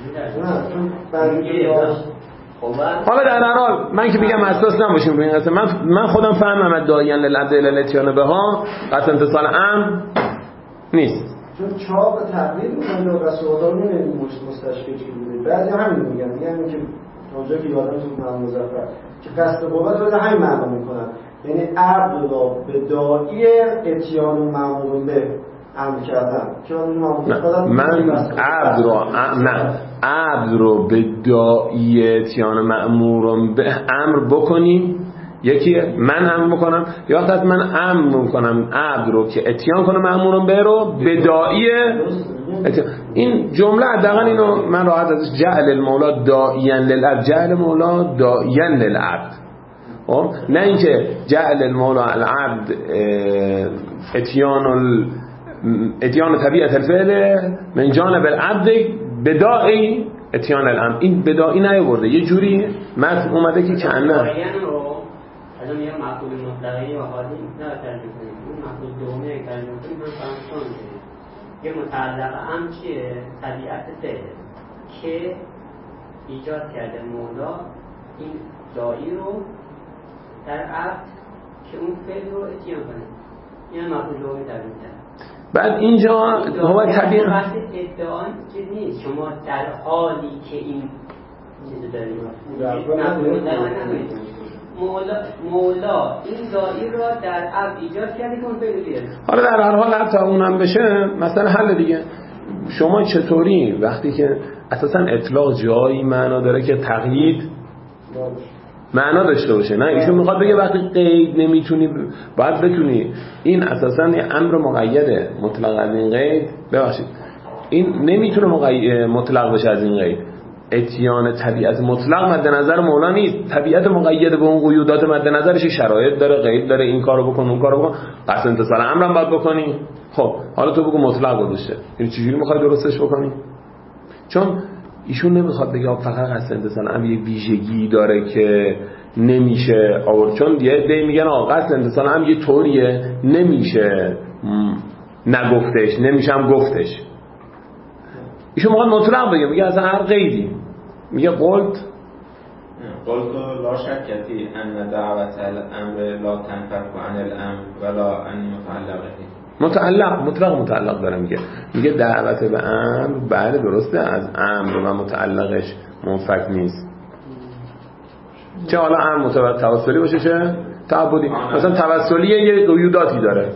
حالا در هر حال من که میگم اساس نباشیم روی این قصه. من من خودم فهمم از داعیان للعبد الی الاتیان بها قصد امتصال امر نیست، چون چاپ تقلید میکنه و رسول‌ها نمیدونن مستشکل چی بوده. بعضی همین میگن میگن که اونجا که یادم تو من مظفر که قصد قوت رو همین معنا میکنن، یعنی عبد را به داعی اتیان و مأمور به امر کردن که من عبد رو نه عبد رو به داعی اتیان مأمور به امر بکنیم یکیه من امر میکنم، یا وقتی من امر میکنم عبد رو که اتیان کنه مأمور به رو به داعی اتیان. این جمله حداقل اینو من راحت ازش جعل المولا داعیا للعبد، جعل مولا داعیا للعبد، خب نه اینکه جعل المولا العبد اتیان ال اتیان طبیعت الفعل من جانب العبد بداعی اتیان الامر. این بداعی نیاورده، یه جوری متن اومده که کنه از اون یه مفعول مطلقی و حالی نه ترجمه کنیم، اون مفعول دومی که ترجمه کنیم من فهمتون کنیم. یه متعلق هم چیه؟ طبیعت فعل که ایجاد کرده مولا این داعی رو در عبد که اون فعل رو اتیان کنه. این مفعول دومی ترجمه کرده. بعد اینجا هو طبیعت وقتی ادعا چیز نیست، شما در حالی که این چیز داریم مولا مولا این داعی را در عبد ایجاد کرده که اون فعل بیاره. حالا در هر حال حتی اونم بشه مثلا حل دیگه. شما چطوری وقتی که اساسا اطلاق جایی معنا داره که تقیید معنا داشته باشه؟ نه ایشون میخواد بگه وقتی قید نمیتونی باید بتونی. این اساسا یه امر مقیده مطلق از این قید، ببخشید این نمیتونه مقید مطلق بشه از این قید. اتیان طبیعت مطلق مد نظر مولا نیست. طبیعت مقید به اون قیودات مد نظرش شرایط داره، قید داره، این کارو بکن اون کارو بکن، قصد امتثال امر هم باید بکنی. خب حالا تو بگو مطلق گذاشته، این چجوری میخوای درستش بکنی؟ چون ایشون نمیخواد بگه فقط قصد امتثال امر یه ویژگی داره که نمیشه آورد، چون یه عده‌ای میگن آقا قصد امتثال امر یه طوریه نمیشه نگفتش، نمیشه هم گفتش. ایشون میخواد مطلق بگه، میگه اصلا هر قیدی، میگه قلت قلت لا شک فی ان دعوت الامر لا تنفک عن الامر ولا عن متعلقه. متعلق مطلق متعلق داره میگه، میگه دعوت به امر بله درسته از امر و متعلقش منفک نیست. چه حالا امر متعلق توسلی باشه چه تعبدی، مثلا توسلی یه قیوداتی داره.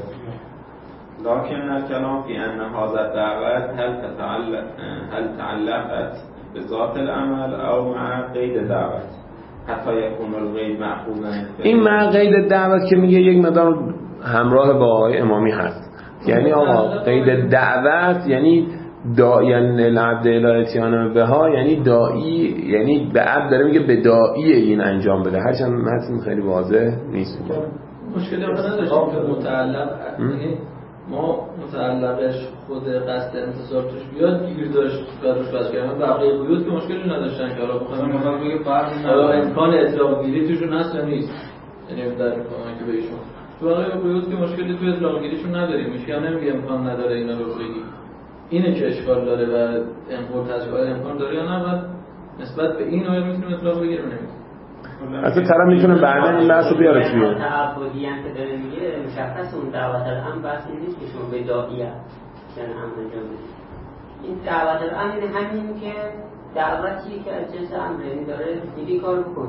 لكن الكلام في أن هذا الدعوة هل تتعلق هل تعلقت بذات العمل أو مع قيد دعوت حتى يكون القيد مأخوذا. این مع قید دعوت که میگه یک مقدار همراه با آقای امامی هست، یعنی آقا قید دعوت یعنی داعیان العبد الی اتیان بها، یعنی داعی، یعنی به عبد داره میگه به داعی این انجام بده، هرچند متن خیلی واضح نیست. مشکلی هم نداشتیم که متعلق یعنی ما متعلقش خود قصد انتصار توش بیاد گیر داشت کارش بس کردن بقیه قیود که مشکلی نداشتن که حالا بخوام مثلا بگه فرض حالا امکان اطلاق گیری توشون هست یا نیست، یعنی در کمک به ایشون تو بقیه قیود که مشکلی تو اطلاق گیریشون نداریم، میشه نمیگه امکان نداره اینا رو بگی، اینه که اشکال داره و امکان تجربه امکان داره یا نه، بعد نسبت به این آیا میتونیم اطلاق بگیریم نمیتونیم. اصلا طرف میتونه بعدا این بحث رو بیاره توی تعبدی هم که داره میگه مشخص اون دعوت الامر بحثی نیست که شما به داعیه یعنی امر انجام بدید. این دعوت الامر یعنی همین که دعوتی که از جنس امر داره میگه کار بکن.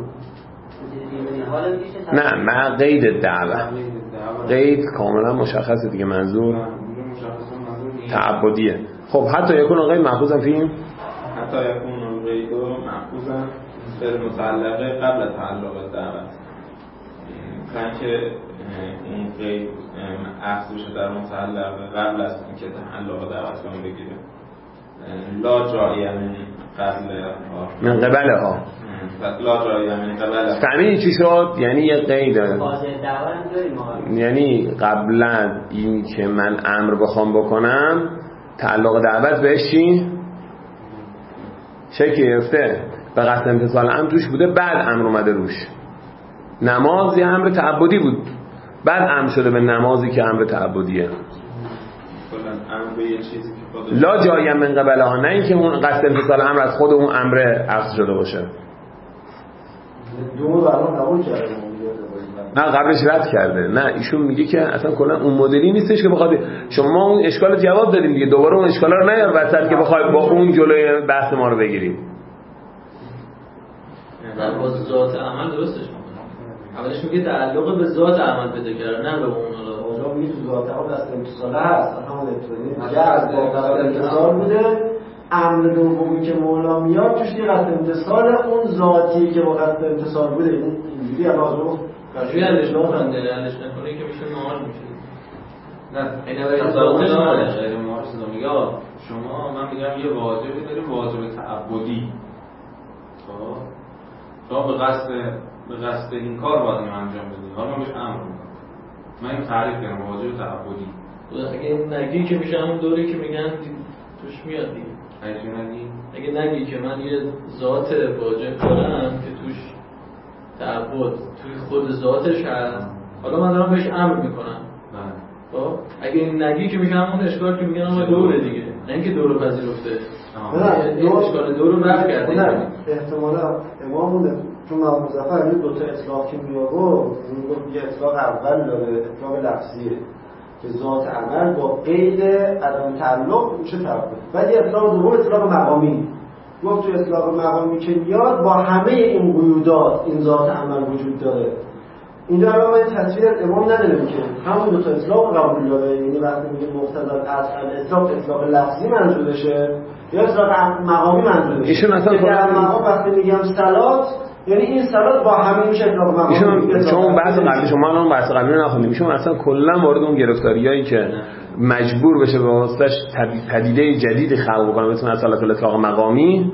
نه مع قید دعوت، قید کاملا مشخصه دیگه، منظور تعبدیه. خب حتی یکون قید محفوظا فیم حتی یکون قید محفوظا به متعلقه قبل تعلق دعوت، مثلا که اون قید عکس بشه در متعلقه قبل از اینکه تعلق دعوت رو بگیره. لا جایی من قبل ها من قبل ها لا جایی من قبل. فهمیدی چی شد؟ یعنی یه قید یعنی قبلا این که من امر بخوام بکنم تعلق دعوت بهش چی؟ شکل گرفته به قصد امتثال امر توش بوده، بعد امر اومده روش. نماز یه امر تعبدی بود، بعد امر شده به نمازی که امر تعبدیه. لا جایی من قبل ها، نه این که اون قصد امتثال امر از خود اون امر اخذ شده باشه. دومو برام قبول کرده، نه قبلش رد کرده. نه ایشون میگه که اصلا کلا اون مدلی نیستش که بخواد شما اون اشکال جواب دادیم دیگه، دوباره اون اشکالا رو نیار وسط که بخوای با اون جلوی بحث ما رو بگیریم. نه با ذات عمل درستش میکنه. اولش میگه تعلق به ذات عمل بده کرده، نه به اون حالا اونجا میگه تو ذات عمل دست امتصال هست، همون الکترونی دیگه از با امتصال بوده. امر دومی که مولا میاد توش یه قصد امتصال اون ذاتی که با قصد امتصال بوده، اینجوری الان کاجوی علش نکنده، علش نکنه که میشه نهار میشه. نه این اولی ذاتش نداره غیر معارض میگه شما من میگم یه واجبی داریم، واجب تعبدی. خب شما به قصد به قصد این کار باید این انجام بدید، حالا من بهش امر میکنم. من این تعریف کردم واجب تعبدی. اگه نگی که میشه همون دوری که میگن توش میاد دیگه. اگه نگی اگه نگی که من یه ذات واجب دارم که توش تعبد توی خود ذاتش هست، حالا من دارم بهش امر میکنم. خب اگه این نگی که میشه همون اشکال که میگن اما دوره دیگه، نه اینکه دور پذیرفته. نه این اشکال دور رو رفع کرده. نه احتمالا امامونه چون ما مظفر این دو تا اطلاق که می آورد، میگفت یه اطلاق اول داره، اطلاق لفظیه که ذات عمل با قید عدم تعلق میشه تعبد. بعد یه اطلاق دوم اطلاق مقامی، گفت تو اطلاق مقامی که میاد با همه این قیودات این ذات عمل وجود داره. اینجا الان ما این تصویر از امام نداریم که همون دو تا اطلاق قبول داره، یعنی وقتی میگه مقتضی اصل اطلاق اطلاق لفظی منظورشه یا اطلاق مقامی منظورشه. ایشون اصلا در مقام وقتی میگم صلات یعنی این صلات با همه میشه اطلاق مقامی. ایشون چون بحث قبلی شما الان بحث قبلی رو نخوندیم، ایشون اصلا کلا وارد اون گرفتاریایی که مجبور بشه به واسطش پدیده جدیدی خلق کنه بتونه اصالت الاطلاق مقامی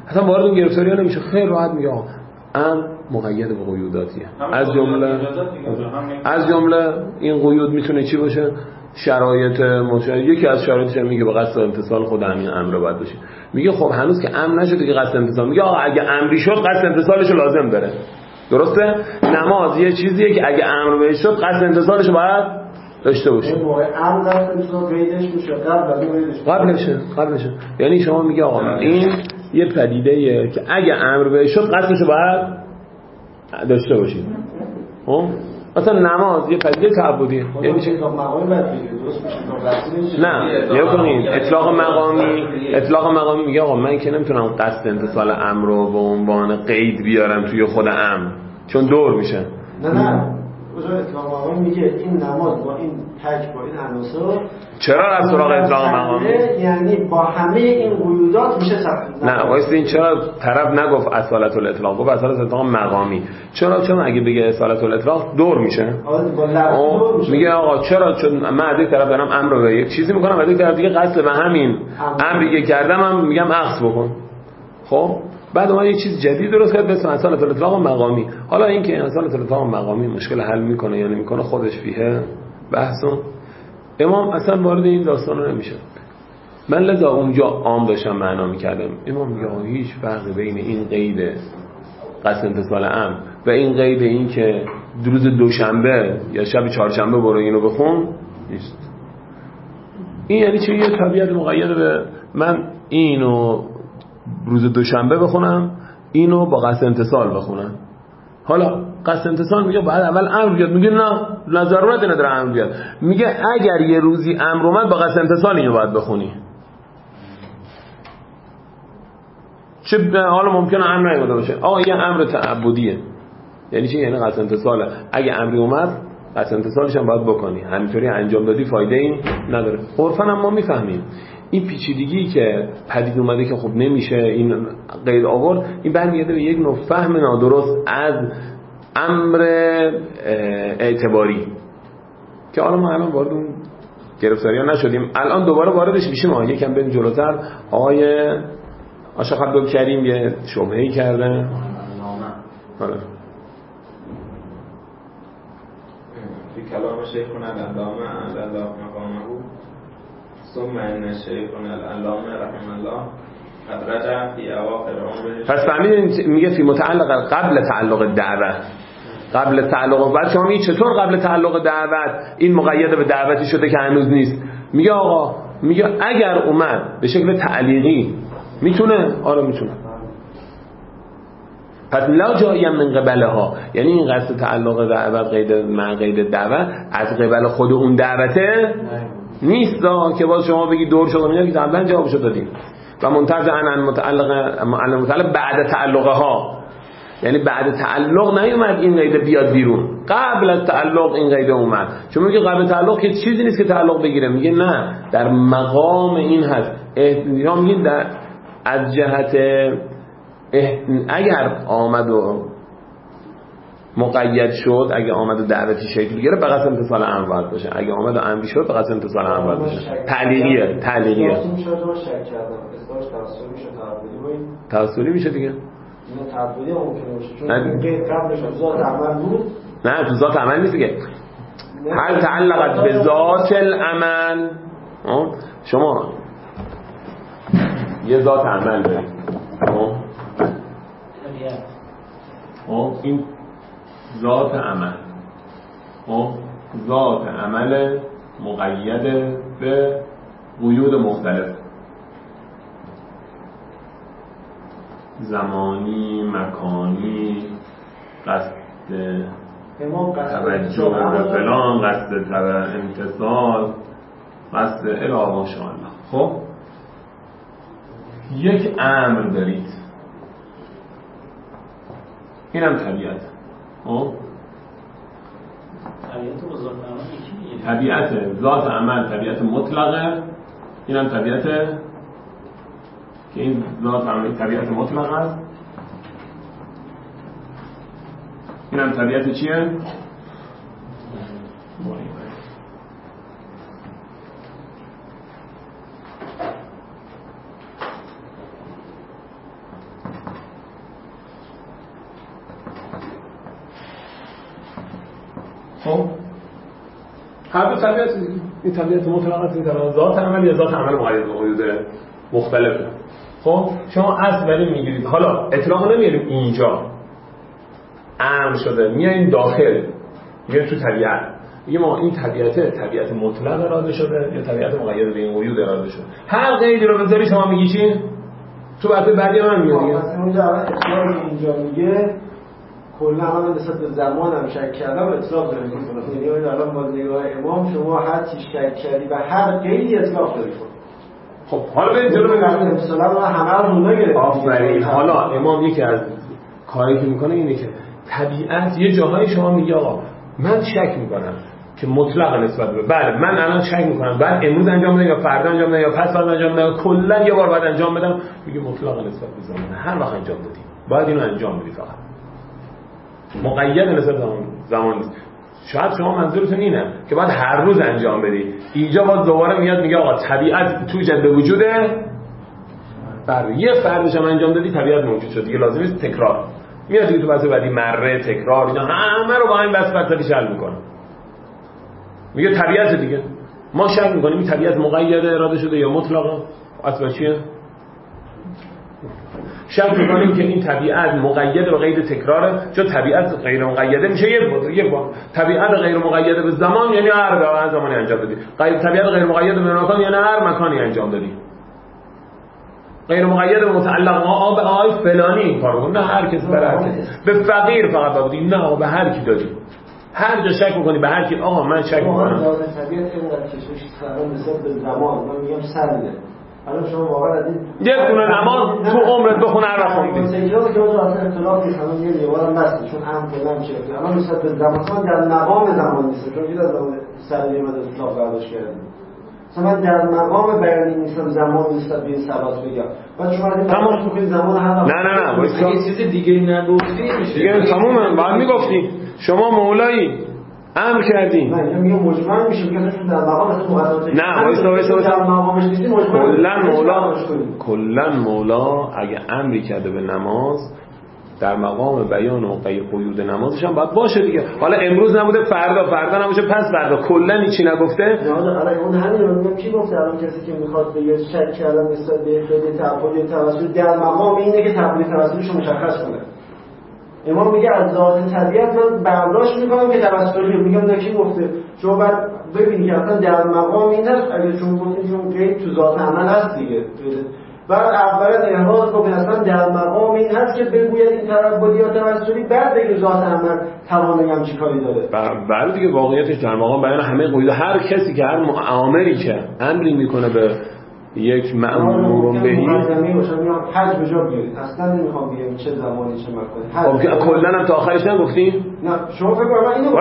اصلا وارد اون گرفتاری ها نمیشه. خیلی راحت میگه امر مقید به قیوداتیه. از جمله از جمله این قیود میتونه چی باشه؟ شرایط مشابه. یکی از شرایطش میگه به قصد امتصال خود همین امر باید باشه. میگه خب هنوز که امر نشده که قصد امتصال، میگه آقا اگه امری شد قصد امتصالش لازم داره. درسته؟ نماز یه چیزیه که اگه امر بهش شد قصد امتصالش باید داشته باشه. امر قصد امتصال قیدش میشه قبل از قیدش قبلشه قبلشه یعنی شما میگه آقا این یه پدیده‌ایه که اگه امر بهش شد قصدش باید داشته باشید. ها مثلا نماز یه پدیده تعبدیه، یعنی چه مقامی بعد دیگه درست میشه تا نه یا کنید اطلاق مقامی اطلاق مقامی میگه آقا من که نمیتونم قصد امتصال امر رو به عنوان قید بیارم توی خود امر چون دور میشه. نه نه اونجا اطلاق مقامی میگه این نماز با این تک با این عناصر چرا از سراغ اطلاق مقامی؟ یعنی با همه این قیودات میشه صحیح. نه وایس این چرا طرف نگفت اصالت الاطلاق، گفت اصالت الاطلاق مقامی. چرا چون اگه بگه اصالت الاطلاق دور میشه. آه میگه آقا چرا چون من از یک طرف دارم امر رو به یک چیزی میکنم، از یک طرف دیگه قصد به همین امری که کردم هم میگم اخذ بکن. خب بعد اومد یه چیز جدید درست کرد به اسم اصالت الاطلاق مقامی. حالا این که اصالت الاطلاق مقامی مشکل حل میکنه یا نمیکنه خودش فیه بحثون. امام اصلا وارد این داستان نمیشه. من لذا اونجا عام داشتم معنا میکردم. امام میگه هیچ فرقی بین این قید قصد امتصال امر و این قید این که روز دوشنبه یا شب چهارشنبه برو اینو بخون نیست. این یعنی چه؟ یه طبیعت مقید به من اینو روز دوشنبه بخونم اینو با قصد امتصال بخونم. حالا قصد امتصال میگه بعد اول امر بیاد، میگه نه نه ضرورت نداره امر بیاد. میگه اگر یه روزی امر اومد با قصد امتصال اینو باید بخونی. چه حالا ممکنه امر نیومده باشه. آقا این امر تعبدیه. یعنی چی؟ یعنی قصد امتصاله. اگه امری اومد قصد امتصالش هم باید بکنی. همینطوری انجام دادی فایده این نداره. عرفاً هم ما میفهمیم این پیچیدگی که پدید اومده که خب نمیشه این قید آورد، این برمیگرده به یک نوع فهم نادرست از امر اعتباری که حالا ما الان وارد اون گرفتاری ها نشدیم. الان دوباره واردش میشیم. ما یکم بریم جلوتر. آقای آشق عبدالکریم یه شبهه‌ای کرده. آره فی کلام شیخنا العلامه الله مقامه ثم ان شیخنا العلامه رحمه الله قد رجع فی اواخر عمره. پس فهمیدین میگه فی متعلق قبل تعلق دعوت، قبل تعلق. بعد شما میگه چطور قبل تعلق دعوت این مقید به دعوتی شده که هنوز نیست؟ میگه آقا میگه اگر اومد به شکل تعلیقی میتونه. آره میتونه. پس لا جایی من قبله ها، یعنی این قصد تعلق دعوت قید من قید دعوت از قبل خود اون دعوته نیست که باز شما بگی دور شد. میگه که قبلا جوابشو دادیم و منتج عن متعلق عن متعلق بعد تعلقه ها، یعنی بعد تعلق نیومد این قید بیاد بیرون، قبل از تعلق این قید اومد. چون میگه قبل تعلق که چیزی نیست که تعلق بگیره. میگه نه در مقام این هست. احتمال میگه در از جهت اگر آمد و مقید شد، اگه آمد و دعوتی شکل گرفت به قصد امتصال امر باید باشه. اگه آمد و امری شد به قصد امتصال امر باید باشه. تعلیقیه تعلیقیه میشه تو شک کردم اصلاحش توسلی میشه تعبدی باید توسلی میشه دیگه. این تعبدی ممکنه باشه چون این قید قبلش از ذات عمل بود. نه تو ذات عمل نیست دیگه. هل تعلقت به ذات العمل. شما یه ذات عمل دارید. خب این ذات عمل، خب ذات عمل مقید به قیود مختلف، زمانی، مکانی، قصد توجه به فلان، قصد امتصال، قصد اله ماشاءالله. خب یک امر دارید، اینم طبیعت. خب طبیعت با ذات عمل یکی دیگه. طبیعت ذات عمل طبیعت مطلقه، اینم طبیعت که این ذات عمل طبیعت مطلق است. اینم طبیعت چیه؟ خب هر دو طبیعت این طبیعت مطلقه این ذات عمل یا ذات عمل مقید به قیود مختلفه. خب شما اصل ولی میگیرید، حالا اطلاق نمیاریم اینجا امر شده میاییم داخل میگه تو طبیعت میگه ما این طبیعته طبیعت مطلق اراده شده یا طبیعت مقید به این قیود اراده شده. هر قیدی رو بذاری شما میگی چی؟ تو بحث بعدی من میگم مثلا اونجا اطلاق اینجا میگه کلا من نسبت به زمانم شک کردم اطلاق داریم کنم، یعنی الان با نگاه امام شما هر چی شک کردی و هر قیدی اطلاق داری کن. خب حالا بریم جلو بگیم مثلا من همه رو اونجا گرفتم. آفرین. حالا امام یکی از کاری که میکنه اینه که طبیعت یه جاهای شما میگه آقا من شک میکنم که مطلق نسبت به بله من الان شک میکنم بعد امروز انجام بدم یا فردا انجام بدم یا پس فردا انجام بدم کلا یه بار بعد انجام بدم، میگه مطلق نسبت به زمان هر وقت انجام بدی باید اینو انجام بدی، فقط مقید نسبت زمان زمان نیست. شاید شما منظورتون اینه که باید هر روز انجام بدی، اینجا باید دوباره میاد میگه آقا طبیعت توی جنبه وجوده بر یه فردش هم انجام دادی طبیعت موجود شد دیگه، لازم نیست تکرار میاد دیگه تو بحث بعدی مره تکرار اینا همه رو با این بس بساطی حل میکنه. میگه طبیعت دیگه ما شک میکنیم این طبیعت مقید اراده شده یا مطلقه، اصلا چیه؟ شک میکنیم که این طبیعت مقید به قید تکراره، چون طبیعت غیر مقیده میشه یه بار یه بار طبیعت غیر مقید به زمان یعنی هر زمانی انجام بدی، غیر طبیعت غیر مقید به مکان یعنی هر مکانی انجام دادی، غیر مقید به متعلق آب آی فلانی این کارو نه هر کس برای به فقیر فقط دادی، نه به هر کی دادی، هر جا شک میکنی به هر کی آقا من شک میکنم طبیعت اینقدر کشش سران نسبت به زمان من میگم سرده. الان شما واقعا از این یه دونه نماز تو عمرت بخونه هر وقت خوندی تکرار که اون اصلا اختلاف نیست، همون یه دیوارم بس چون هم کلا میشه الان نسبت به زمان در مقام زمان نیست، چون که از زمان سرده من اطلاق برداشت کردیم مثلا من در مقام بیان نیستم زمان نسبت به این ثبات بگم بعد شما از این تمام میکنید زمان هر نه نه نه واسه یه چیز دیگه نگفتی میشه دیگه تمومه بعد میگفتی شما مولایی امر کردی نه میگم مجمل میشه میگم چون در مقام مثلا مقدمات نه وایسا وایسا در مقامش نیستی مجمل کلا مولا کلا مولا اگه امری کرده به نماز در مقام بیان و قیود نمازش هم باید باشه دیگه. حالا امروز نبوده فردا فردا نباشه پس فردا کلا هیچی نگفته. نه حالا اون همین رو میگم کی گفته الان کسی که میخواد بگه شک کردن نسبت به خیلی تعبدی توسل در مقام اینه که تعبدی توسلش رو مشخص کنه. امام میگه از ذات طبیعت من برداشت میکنم که توسلی میگم نه کی گفته شما بعد ببینید که اصلا در مقام این هست اگه چون گفتید چون قید تو ذات عمل هست دیگه بعد اولا احراز رو به اصلا در مقام این هست که بگوید این تعبدی یا توسلی بعد بگه ذات عمل توانایی هم چی کاری داره. بله دیگه واقعیتش در مقام بیان همه قید هر کسی که هر آمری که امری میکنه به یک مأمور بهی مقدمه باشه میگم حج به جا بیارید اصلا نمیخوام بگم چه زمانی چه مکانی خب کلا هم تا آخرش نگفتیم نه شما فکر کنم اینو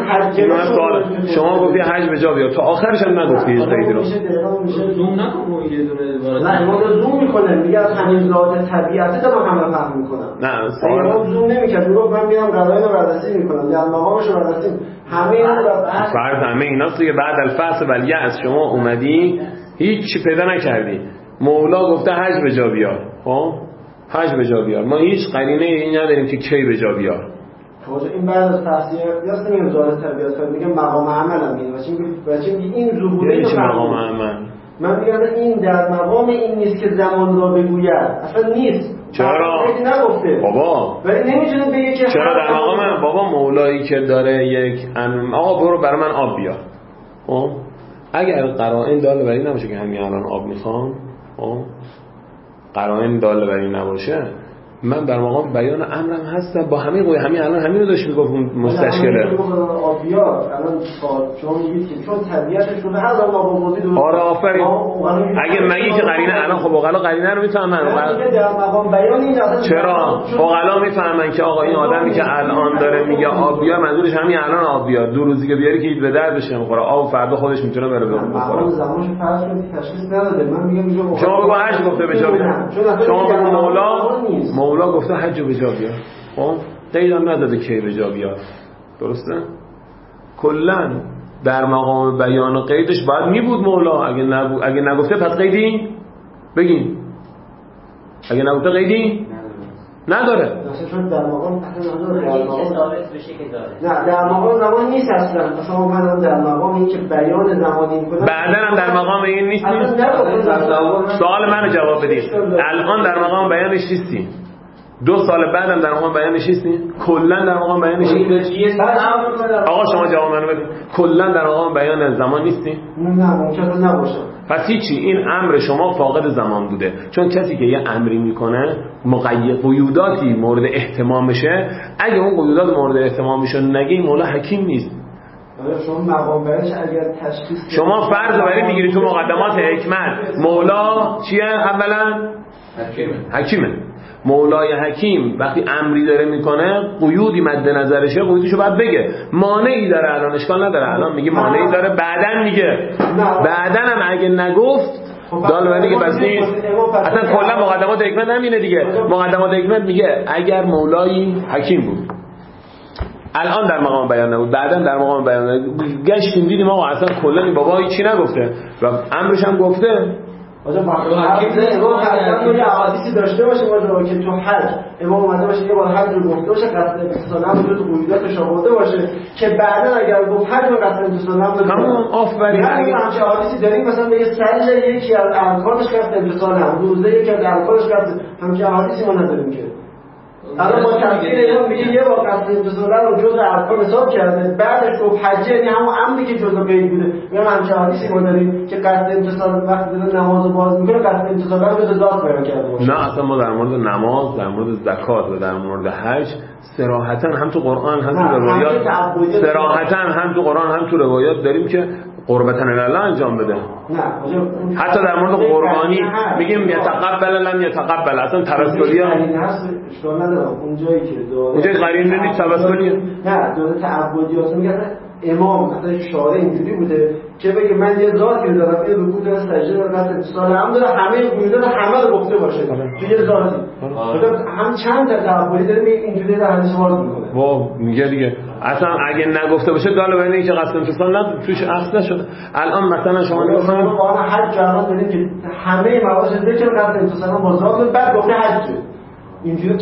گفتم شما گفتی حج به جا بیار تا آخرش هم نگفتی این قید رو میشه زوم نکنم یه دونه عبارت نه ما زوم میکنه میگه از همین ذات طبیعت تا من هم فهم میکنم نه سوال زوم نمیکنه میگه من میرم قضایای رو بررسی میکنم در مقامش رو بررسی همه اینا رو فرض همه اینا دیگه بعد الفصل ولی از شما اومدی هیچ چی پیدا نکردی مولا گفته حج به جا بیار خب حج به جا بیار ما هیچ قرینه این نداریم که کی به جا بیار. خب این بعد از تفسیر یاست میگم ذات طبیعت فرض میگم مقام عملم میگه بچه میگه این ظهوری چه مقام عمل من میگم این در مقام این نیست که زمان را بگوید اصلا نیست چرا نگفته بابا ولی نمیتونه بگه که چرا در مقام بابا مولایی که داره یک آقا برو برای من آب بیار خب اگر قرائن داله بر این نباشه که همین الان آب میخوام خب قرائن داله بر این نباشه من در مقام بیان امرم هستم با همه قوی همین الان همین رو داشت میگفت مستشکله آبیار الان شما میگید که چون طبیعتش شده هر آب آبادی درست آره آفرین اگه مگی که قرینه الان خب اوغلا قرینه رو میفهمن در مقام بیان این چرا اوغلا میفهمن که آقا این آدمی که الان داره میگه آب بیار منظورش همین الان آب بیار دو روزی که بیاری که به دردش نمیخوره آب فردا خودش میتونه بره بخوره زمانش فرض کنید تشخیص نداده من میگم اینجا شما بگو حج گفته به جا بیار شما بگو مولا مولا گفته حج به جا بیار خب قید هم نداده کی به جا بیار درسته کلا در مقام بیان و قیدش باید می بود مولا اگه نبود اگه نگفته پس قیدی بگین اگه نگفته قیدی نداره. مثلا چون در مقام اصلا نداره، در مقام ثابت بشه که داره. نه در مقام زمان نیست اصلا. اصلا من در مقام این که بیان زمانی میکنم بعدن هم در مقام این نیستی. سوال منو جواب بدید. الان در مقام بیانش نیستی. دو سال بعدم در مقام بیانش نیستی؟ کلا در مقام بیانش نیستی؟ آقا شما جواب منو بدید. کلا در مقام بیان زمان نیستی؟ نه ممکنه نباشه. پس هیچی، این امر شما فاقد زمان بوده. چون کسی که یه امری میکنه مقید قیوداتی مورد اهتمامشه، اگه اون قیودات مورد اهتمامشه نگه این مولا حکیم نیست. شما مقام بیانش اگر تشخیص شما فرض رو برید میگیرید تو مقدمات حکمت مولا چیه؟ اولا حکیمه. حکیمه. مولای حکیم وقتی امری داره میکنه قیودی مد نظرشه، قیودیشو باید بگه. مانعی داره الان، اشکال نداره الان میگه مانعی داره، بعدن میگه. بعدن هم اگه نگفت دال دیگه بس نیست. اصلا کلا مقدمات حکمت همینه دیگه. مقدمات حکمت میگه اگر مولای حکیم بود، الان در مقام بیان نبود، بعدن در مقام بیان نبود، گشتیم دیدیم آقا اصلا کلا این بابا هیچی نگفته و امرش هم گفته. آجا حکیم امام حتما یه حدیثی داشته باشه ما که تو حج امام اومده باشه یه بار حج رو گفته باشه قصد امتصال هم رو تو قیوداتش آورده باشه که بعدا اگر گفت حج رو قصد امتصال هم رو همون آفرین. همین همچه حدیثی داریم مثلا به یه سجده یکی از ارکانش قصد امتصال هم، روزه یکی از ارکانش قصد، همچه حدیثی ما نداریم که الان با تفسیر امام میگه یه وقت قصد امتصال رو جزء ارکان حساب کرده، بعدش گفت حج یعنی همون عمدی که جزء قید بوده. میگم همچه حدیثی ما داریم که قصد امتصال وقتی داره نماز رو باز میکنه قصد امتصال رو جزء ذات بیان کرده باشه. نه اصلا ما در مورد نماز، در مورد زکات و در مورد حج صراحتاً هم تو قرآن هم تو روایات صراحتاً هم تو قرآن هم تو روایات داریم که قربتاً الله انجام بده. نه حتی در مورد قربانی میگیم یتقبل لم یتقبل، اصلا توسلی ها اشکال نداره. اون جایی که داره اونجای قرینه نیست توسلی، نه داره تعبدی هست. میگه امام مثلا شارع اینجوری بوده که بگه من یه ذاتی رو دارم، این رکوع داره، سجده داره، قصد امتصال هم داره، همه قیودات همه رو گفته باشه تو یه ذاتی. هم چند تا تعبدی داره میگه اینجوری در حدیث وارد میکنه. وا میگه دیگه اصلا اگه نگفته باشه دال بین اینکه قصد امتصال نه توش اخذ نشده. الان مثلا شما نگفتن قرآن حج الان داریم که همه موارد ذکر قصد امتصال با ذات بعد گفته حج اینجوری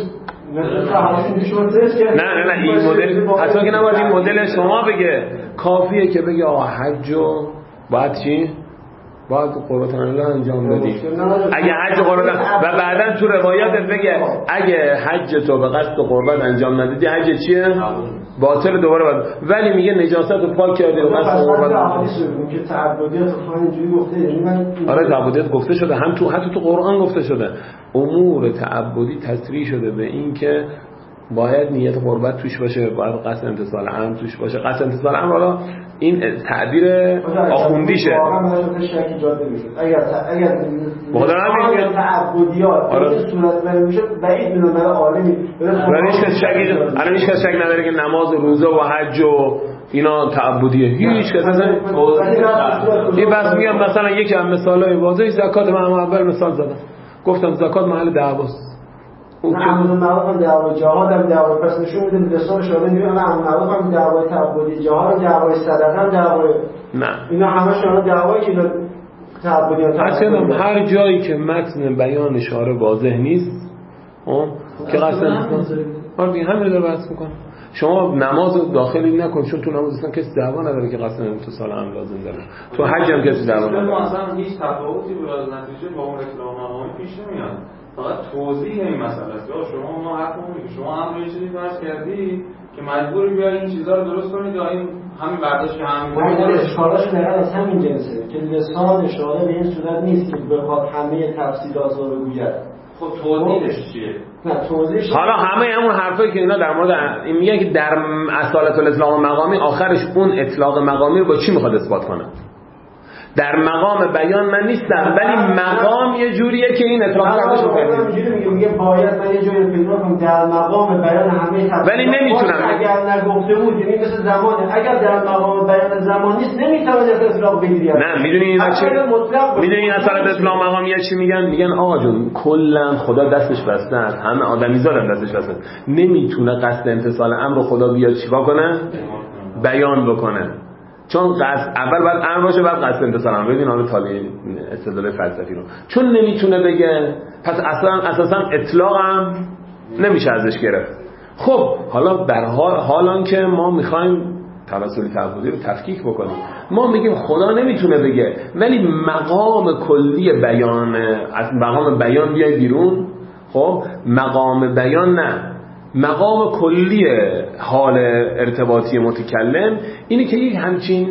نه نه نه این مدل حتی که نباید این مدل شما بگه، کافیه که بگه آقا حجو باید چی؟ باید قربتان الله انجام بدی. اگه حج قربت و بعدا تو روایات بگه اگه حج تو به قصد قربت انجام ندادی حج چیه؟ باطل دوباره باید. ولی میگه نجاست رو پاک کردی و قصد قربت که تعبدیات خواهی اینجوری گفته. یعنی من آره تعبدیات گفته شده، هم تو حتی تو قرآن گفته شده. امور تعبدی تصریح شده به این که باید نیت قربت توش باشه، باید قصد امتصال عام توش باشه. قصد امتصال عام حالا این تعبیر آخوندیشه. واقعا من شک ایجاد نمیشه. اگر اگر خدا نمیگه تعبدیات این صورت بر میشه بعید میدونم برای عالمی برای هیچ کس شک الان هیچ کس شک نداره که نماز و روزه و حج و اینا تعبدیه. هیچ کس اصلا این بس میگم مثلا یکی از مثالای واضحه زکات. من اول مثال زدم گفتم زکات محل دعواست. نه همون معروف دعوای جهاد هم دعوای پس نشون میده رسول شما میگه نه همون معروف هم دعوای تعبدی جهاد دعوای صدقه هم دعوای نه اینا همه شما دعوایی که تعبدی اصلا هر جایی که متن بیان اشاره واضح نیست اون که قصد آره همین رو بحث میکنه. شما نماز داخلی نکن چون تو نماز اصلا کسی دعوا نداره که قصد امتصال هم لازم داره. تو حج هم کسی دعوا نداره. ما اصلا هیچ تفاوتی به نتیجه با اون اطلاق مقامی پیش نمیاد. فقط توضیح این مسئله است. شما ما حق میگیم شما هم یه چیزی فرض کردی که مجبوری بیای این چیزا رو درست کنید یا این همین برداشت که همین بود. اشکالاش دقیقاً از همین جنسه که لسان اشاره به این صورت نیست که بخواد همه تفصیلات رو بگوید. خب توضیحش چیه؟ نه توضیحش حالا همه همون حرفایی که اینا در مورد این میگن که در اصالت الاطلاق مقامی آخرش اون اطلاق مقامی رو با چی میخواد اثبات کنه؟ در مقام بیان من نیستم ولی مقام یه جوریه که این اطلاق رو بشه میگه میگه باید من یه جوری پیدا کنم در مقام بیان همه تفصیلات ولی نمیتونم اگر نگفته بود یعنی مثل زمان اگر در مقام بیان زمان نیست نمیتونه اطلاق بگیری. نه میدونی اینا چی میدونی این اصالت اطلاق مقامی چی میگن؟ میگن آقا جون کلا خدا دستش بسته است، همه آدمیزادن دستش بسته، نمیتونه قصد امتصال امر خدا بیاد چیکار کنه؟ بیان بکنه. چون قصد اول باید امر باشه بعد قصد امتصال امر. ببین حالا تالی استدلال فلسفی رو چون نمیتونه بگه پس اصلا اساسا اطلاق هم نمیشه ازش گرفت. خب حالا در حال حالان که ما میخوایم توسلی تعبدی رو تفکیک بکنیم، ما میگیم خدا نمیتونه بگه، ولی مقام کلی بیان، از مقام بیان بیای بیرون. خب مقام بیان نه، مقام کلی حال ارتباطی متکلم اینه که یک همچین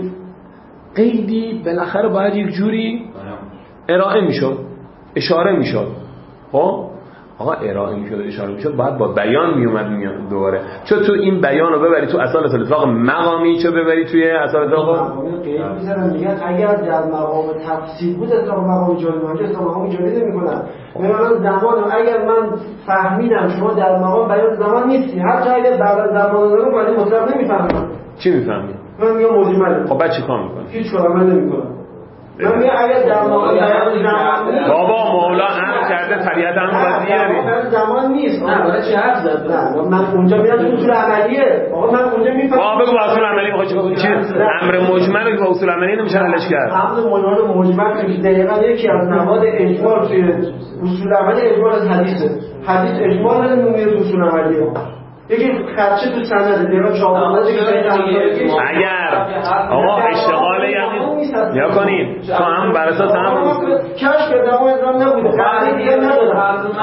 قیدی بالاخره باید یک جوری ارائه میشد، اشاره میشد. خب آقا ارائه میشد و اشاره میشد، باید با بیان میومد میاد دوباره. چون تو این بیان رو ببری تو اصالت الاطلاق مقامی، چه ببری توی اصالت الاطلاق قید میذارن میگن اگر در مقام تفسیر بود اطلاق مقام جاری باشه، اطلاق مقام جاری نمیکنن. مثلا زمان اگر من فهمیدم شما در مقام بیان زمان نیستی، حتی اگر بعد از زمان رو ولی مطلق نمیفهمم. چی میفهمی؟ من میگم مجمله. خب بعد چیکار میکنی؟ هیچ کاری من نمیکنم. من میگم اگر در مقام بیان زمان، بابا مولا امر کرده طبیعت امر باید بیاری. زمان نیست. نه برای چه حرف زد؟ نه من اونجا میرم تو اصول عملیه. آقا من اونجا میفهمم. بابا بگو اصول عملی میخواد چیکار کنی؟ چی؟ امر مجمل رو با اصول عملی نمیشه حلش کرد. امر مجمل و مجمل که دقیقاً یکی از مواد اجمال توی اصول عملی اجمال از حدیثه. حدیث اجمال داره نمیره تو اصول عملیه. یکی خدشه تو سند دقیقاً چاپنده که اگر آقا اشتغال یعنی یا کنین تو هم بر اساس هم کشف ادامه ادامه نبوده، قضیه دیگه نداره.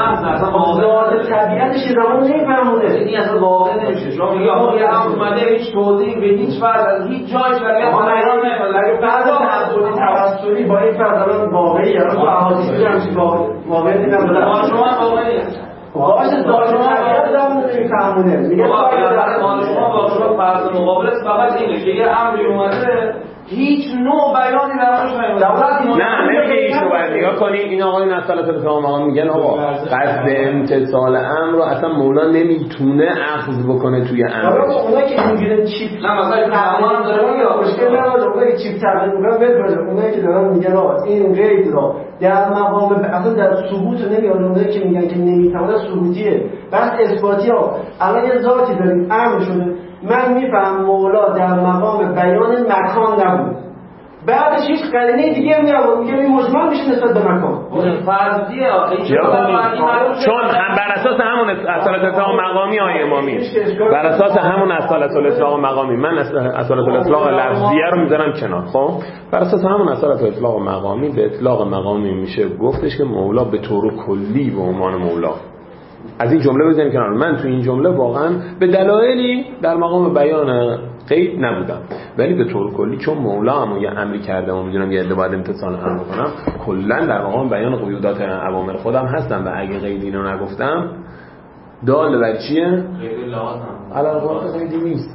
ذات طبیعتش زمان نمیفهمونه. این اصلا واقع نمیشه. شما میگی آقا یه امر اومده هیچ توضیح به هیچ فرد از هیچ جای شریعت بیان نمیکنه. اگه فرض تعبدی توسلی با این فرض الان واقعی الان تو احادیث میگم واقعی نداره. با شما واقعیه. باشه ذات طبیعت زمان نمیفهمونه. میگه با شما با شما فرض مقابلش فقط اینه که یه امری اومده هیچ نوع بیانی درش نمیاد. نه نمیگه هیچ نوع بیانی. نگاه کنید این آقای نصالت الفقه آقا میگن آقا قصد امتصال امر رو اصلا مولا نمیتونه اخذ بکنه توی امر. حالا اونا که اینجوری چیپ نه مثلا زمان داره میگه مشکل نداره. اونا که چیپ تقلید میکنن بده. اونا که دارن میگن آقا این قید را در مقام اصلا در ثبوت نمیاد. اونا که میگن که نمیتونه ثبوتیه بس اثباتی ها. الان یه ذاتی داریم امر شده، من میفهم مولا در مقام بیان مکان نبود، بعدش هیچ قرینه دیگه هم نبود، میگه این مجمل میشه نسبت به مکان. فرضیه چون هم بر اساس همون اصالت الاطلاق مقامی آیه امامی، بر اساس همون اصالت الاطلاق مقامی، من اصالت الاطلاق لفظیه رو میذارم کنار. خب بر اساس همون اصالت الاطلاق مقامی به اطلاق مقامی میشه گفتش که مولا به طور کلی به عنوان مولا. از این جمله بزنیم کنار. من تو این جمله واقعا به دلایلی در مقام بیان قید نبودم، ولی به طور کلی چون مولا هم یه امری کرده و میدونم یه عده باید امتثال امر کنم، کلا در مقام بیان قیودات اوامر خودم هستم و اگه قید اینو نگفتم دال بر چیه؟ قید لازم علاوه بر قیدی نیست.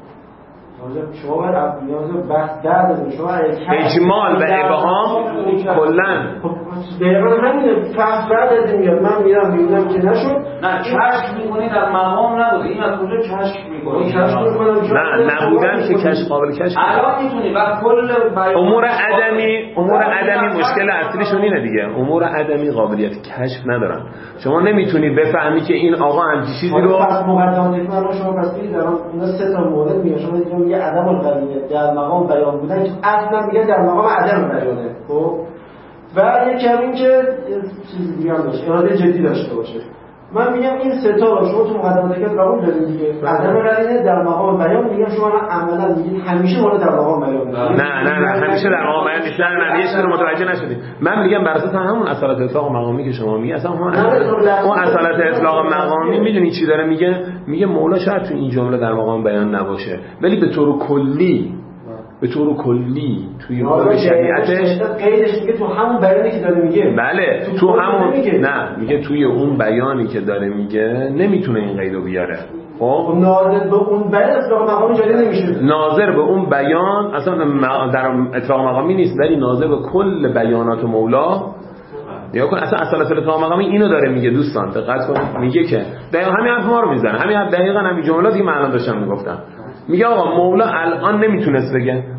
شما باید نیاز بحث بعد شما اجمال و ابهام کلا دقیقاً همینه. فحص بعد از میاد من میرم میبینم که نشد، نه کشف میکنی در مقام نبوده. این از کجا کشف میکنی؟ کشف میکنم نه نبودن که کشف قابل کشف الان میتونی بعد کل امور عدمی امور عدمی مشکل اصلیشون اینه دیگه. امور عدمی قابلیت کشف ندارن. شما نمیتونی بفهمی که این آقا همچین چیزی رو پس مقدمه رو شما پس ببینید الان اینا سه تا مورد میاد. شما دیگه میگه عدم القرینه در مقام بیان بودن که اصلا میگه در مقام عدم بیانه. خب و یکم این که چیز دیگه هم باشه، اراده جدی داشته باشه. من میگم این سه تا رو شما تو مقدمه که قبول دارید دیگه. عدم قرینه در مقام بیان میگم شما عملا میگید همیشه مورد در مقام بیان. نه نه نه همیشه در مقام بیان نیست. نه نه یه چیزی رو متوجه نشدید. من میگم بر اساس همون اصالت اطلاق مقامی که شما میگی، اصلا همون اون اصالت اطلاق مقامی میدونی چی داره میگه؟ میگه مولا شاید تو این جمله در مقام بیان نباشه، ولی به طور کلی به طور کلی توی حکم شریعتش قیدش میگه تو همون بیانی که داره میگه. بله تو, تو همون نه میگه توی اون بیانی که داره میگه نمیتونه این قیدو بیاره. خب ناظر به اون بیان اطلاق مقامی جاری نمیشه. ناظر به اون بیان اصلا در اطلاق مقامی نیست، ولی ناظر به کل بیانات مولا. یا کن اصلا اصالت الاطلاق مقامی اینو داره میگه. دوستان دقت کنید، میگه که دقیقاً همین حرف ما رو میزنه، همین دقیقاً همین جملاتی که من الان داشتم میگفتم. میگه آقا مولا الان نمیتونست بگه،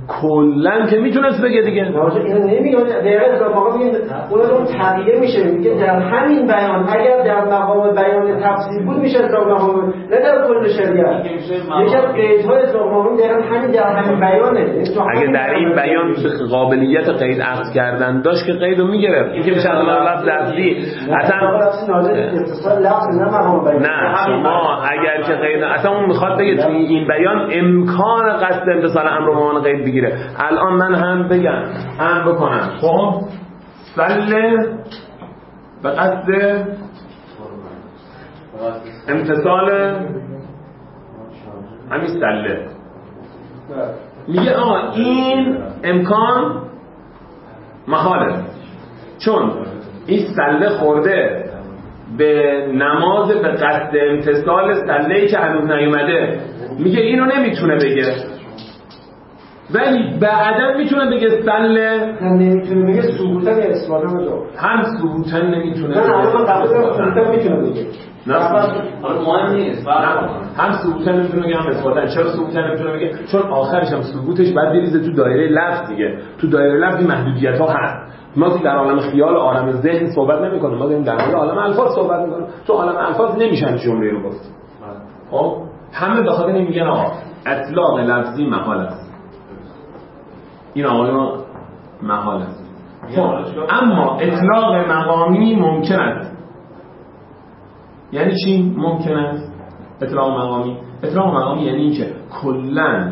کلا که میتونست بگه دیگه. راجع اینو نمیگه دقیقاً اطلاق مقام میگه اون اون تغییر میشه، میگه در همین بیان اگر در مقام بیان تفسیر بود میشه اطلاق مقام، نه در کل شریعت. یکی از قیدهای اطلاق مقام دقیقاً همین در همین بیانه. اگه در این بیان قابلیت قید عقد کردن داشت که قیدو میگرفت. این که میشه از لفظ لفظی اصلا اتصال لفظ نه مقام بیان. نه شما اگر که قید اصلا اون میخواد بگه توی این بیان امکان قصد امتصال امر و عنوان قید بگیره. الان من هم بگم هم بکنم خب سله به قصد امتصال همین سله میگه آه این امکان محاله، چون این سله خورده به نماز به قصد امتصال سله‌ای که هنوز نیومده. میگه اینو نمیتونه بگه، ولی بعدا میتونه بگه سله نمیتونه بگه ثبوتاً یا اثباتاً رو هم ثبوتاً نمیتونه نه الان قبول دارم ثبوتاً میتونه بگه نه حالا مهم نیست هم ثبوتاً نمیتونه بگه هم اثباتاً. چرا ثبوتاً نمیتونه بگه؟ چون آخرش هم ثبوتش بعد بریزه تو دایره لفظ دیگه. تو دایره لفظ محدودیت ها هست. ما که در عالم خیال و عالم ذهن صحبت نمی‌کنیم، ما داریم در مورد عالم الفاظ صحبت می‌کنیم. تو عالم الفاظ نمیشن جمله رو گفت. خب همه به خاطر این میگن آقا اطلاق لفظی محال است. این آقایون محال است. اما اطلاق مقامی ممکن است. یعنی چی ممکن است اطلاق مقامی؟ اطلاق مقامی یعنی این که کلاً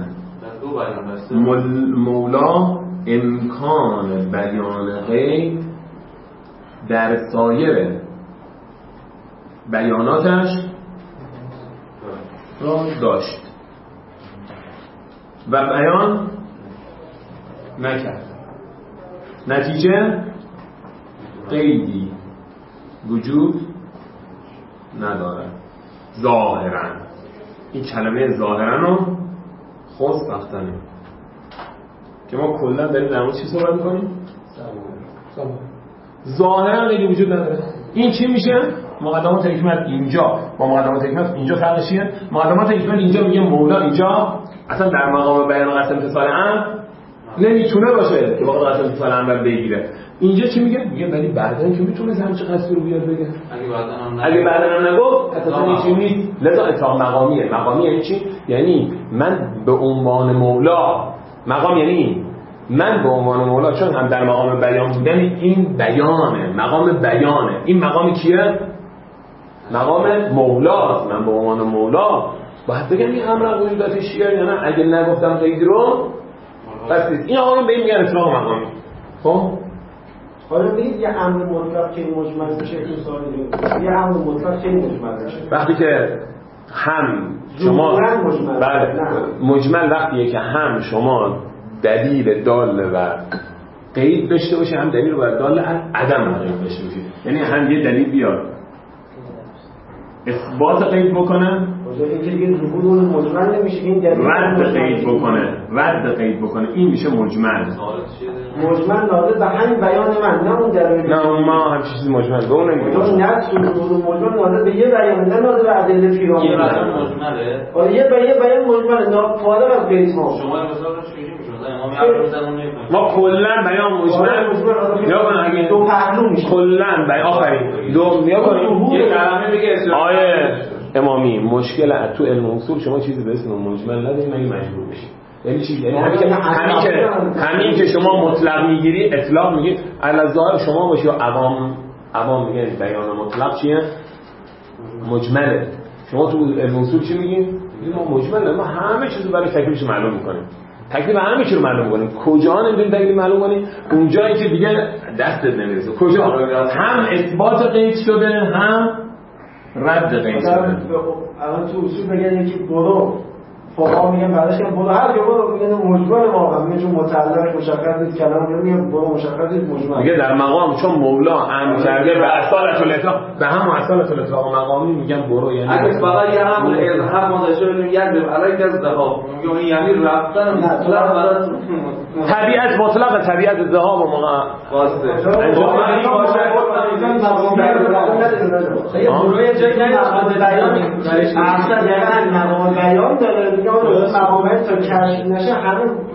مولا امکان بیان غیب در سایر بیاناتش را داشت و بیان نکرد. نتیجه قیدی وجود ندارد. ظاهرا این کلمه ظاهرا رو خوش بختنه که ما کلا داریم در مورد چی صحبت می‌کنیم؟ ظاهرا قیدی وجود نداره. این چی میشه؟ مقدمات حکمت اینجا با مقدمات حکمت اینجا فرقش چیه؟ مقدمات حکمت اینجا میگه مولا اینجا اصلا در مقام بیان قسم امتصال امر نمیتونه باشه که واقعا قسم امتصال امر بگیره. اینجا چی میگه؟ میگه ولی بعداً که میتونه همچه قصدی رو بیاد بگه. اگه بعداً هم اگه بعداً هم نگفت اساساً چی نیست. لذا اطلاق مقامیه. مقامی یعنی چی؟ یعنی من به عنوان مولا، مقام یعنی من به عنوان مولا چون هم در مقام بیان بودم، این بیانه، مقام بیانه. این مقام کیه؟ مقام مولاست. من به عنوان مولا باید بگم این امر وجوداتش چیه یا نه. اگه نگفتم قید رو پس این آقایون به این میگن اطلاق مقامی. خب حالا ببینید یه امر مطلق که مجمل میشه این سوالی، یه امر مطلق که مجمل میشه وقتی که هم شما مجمل. بله مجمل وقتیه که هم شما دلیل دال بر قید داشته باشه، هم دلیل بر دال عدم قید داشته باشه. یعنی هم یه دلیل بیاد اثبات قید بکنه، اینکه دیگه ظهور اون مجمل نمیشه، این دلیل رد قید بکنه، رد قید بکنه، این میشه مجمل. مجمل ناظر به همین بیان من، نه اون دلیل. نه ما هم چیزی مجمل به اون نمیگیم. نه ظهور مجمل ناظر به یه بیان، نه ناظر به ادله پیرامون. یه بیان مجمله. آره یه بیان بیان مجمل نه فارغ از قید ها. شما مثلا چجوری میشه؟ امام عبد زمان ما کلا بیان مجمل یا اگه دو پهلو میشه. کلا بیان آفرین. دو نیا کنیم. یه کلمه میگه آیه امامی مشکل تو علم اصول شما چیزی به اسم مجمل ندارید مگه مجبور بشید. یعنی چی؟ یعنی همین که همین که همین که شما مطلق میگیری اطلاق میگی الظاهر شما باشی و عوام عوام میگن بیان مطلق چیه؟ مجمله. شما تو علم اصول چی میگین؟ ما مجمله، ما همه چیزو برای تکلیفش معلوم میکنیم. تکلیف همه چی رو معلوم کنیم. کجا نمیدونیم تکلیف معلوم کنیم؟ اونجایی که دیگه دستت نمیرسه. کجا؟ هم اثبات قید شده هم رد قید شده. الان تو اصول میگن که برو فقها میگن بعدش که برو هر جا برو میگن مجمل واقعا میگه چون متعلق مشخص نیست کلام میگه برو مشخص نیست مجمل. میگه در مقام چون مولا امر کرده به اصالت الاطلاق به هم اصالت الاطلاق مقامی میگن برو. یعنی اگه فقط یه امر اظهار ما داشته باشیم یک علیه از ذهاب میگه این یعنی رفتن مطلق برای طبیعت مطلق طبیعت ذهاب و ما واسطه انجام این باشه مقام خیلی بروی جای مقام بیان اصلا یعنی مقام بیان داره میگه مقام تا کشف نشه همه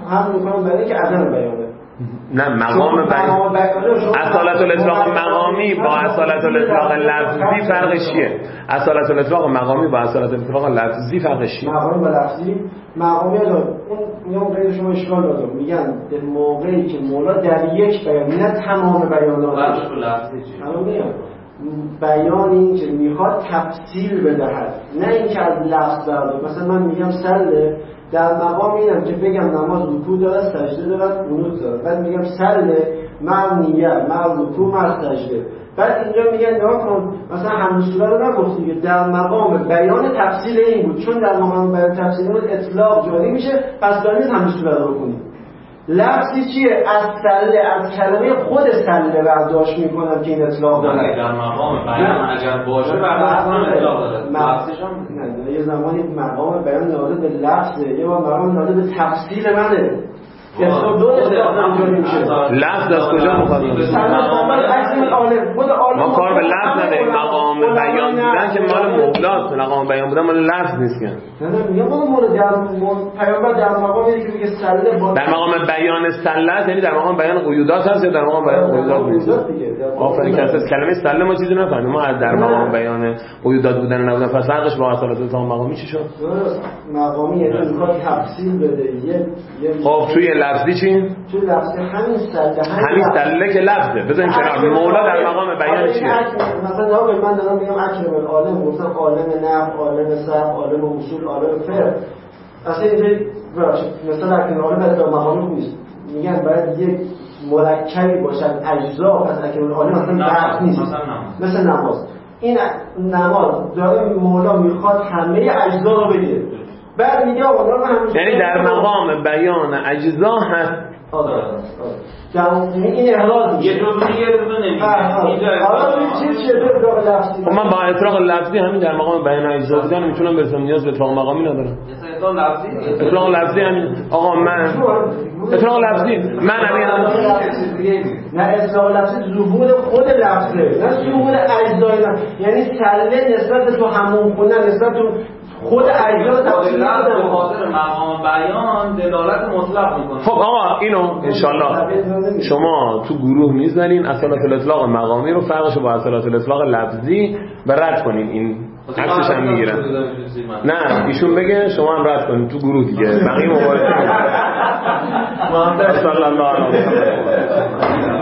هم میکنم برای اینکه عدم بیانه. نه مقام بیان اصالت الاطلاق مقامی با اصالت الاطلاق لفظی فرقش چیه؟ اصالت الاطلاق مقامی با اصالت الاطلاق لفظی فرقش چیه؟ مقامی با لفظی مقامی اون میگم غیر شما اشکال داره، میگن به موقعی که مولا در یک بیان نه تمام بیانات لفظی چیه؟ الان میگم بیان این که میخواد تفصیل بدهد، نه اینکه از لفظ برداره. مثلا من میگم سله در مقام اینم که بگم نماز رکوع داره، سجده داره، قنوت داره، بعد میگم سله مع نیه مع رکوع مع سجده. بعد اینجا میگن نگاه کن مثلا همین صورت رو نگفت دیگه، در مقام بیان تفصیل این بود، چون در مقام بیان تفصیل بود اطلاق جاری میشه، پس دارید همین صورت رو بکنید. لفظی چیه؟ از سله، از کلمه خود سله برداشت میکنم که این اطلاق داره. در مقام بیان اگر باشه برداشت کنم اطلاق داره. لفظش هم نه، یه زمانی مقام بیان نازل به لفظه، یه بار مقام نازل به تفصیل منه. اطلاق دو اطلاق اینجوری میشه. لفظ از کجا مخاطب؟ ما کار به لفظ نداریم، مقام بیان بودن که مال مولاست، مقام بیان بودن مال لفظ نیست که. نه نه میگم مال مورد در پیامبر در مقامی که میگه سله با در مقام بیان سله یعنی در مقام بیان قیودات هست یا در مقام بیان قیودات نیست؟ آفرین که از کلمه سله ما چیزی نفهمیم، ما در مقام بیان قیودات بودن نبودن، پس فرقش با اصالت الاطلاق مقامی چی شد؟ مقامی یعنی میخواد تفصیل بده. یه خب توی لفظی چی؟ توی لفظی همین سله همین سله که لفظه بذاریم کنار. مولا در مقام بیان چیه؟ مثلا آقا من دارم میگم اکرم العالم، گفتم عالم نحو، عالم صرف، عالم اصول، عالم فقه. اصلا اینجا مثلا اکرم العالم اصلا مقامی نیست، میگن باید یک مرکبی باشد اجزا، پس اکرم العالم اصلا بحث نیست. مثل نماز، این نماز داره مولا میخواد همه اجزا رو بگیره، بعد میگه آقا من یعنی در مقام بیان اجزا هست. آره آره در این احراز یه دو دیگه رو نمیگه اینجا حالا چیز چیه به اطلاق لفظی. خب من با اطلاق لفظی همین در مقام بیان اجزا بودن میتونم برسم، نیاز به اطلاق مقامی ندارم. اطلاق لفظی اطلاق لفظی همین آقا من اطلاق لفظی من همین نه اطلاق لفظی ظهور خود لفظه، نه ظهور اجزای لفظ. یعنی سله نسبت تو همون خوندن نسبت تو خود اجزا تفصیل داره به خاطر مقام بیان دلالت مطلق میکنه. خب آقا اینو انشالله شما تو گروه میذارین اصالت الاطلاق مقامی رو فرقش با اصالت الاطلاق لفظی و رد کنین. این عکسش هم میگیرن. نه ایشون بگه شما هم رد کنین تو گروه دیگه بقیه مبارزه. ما هم صلی الله علیه و سلم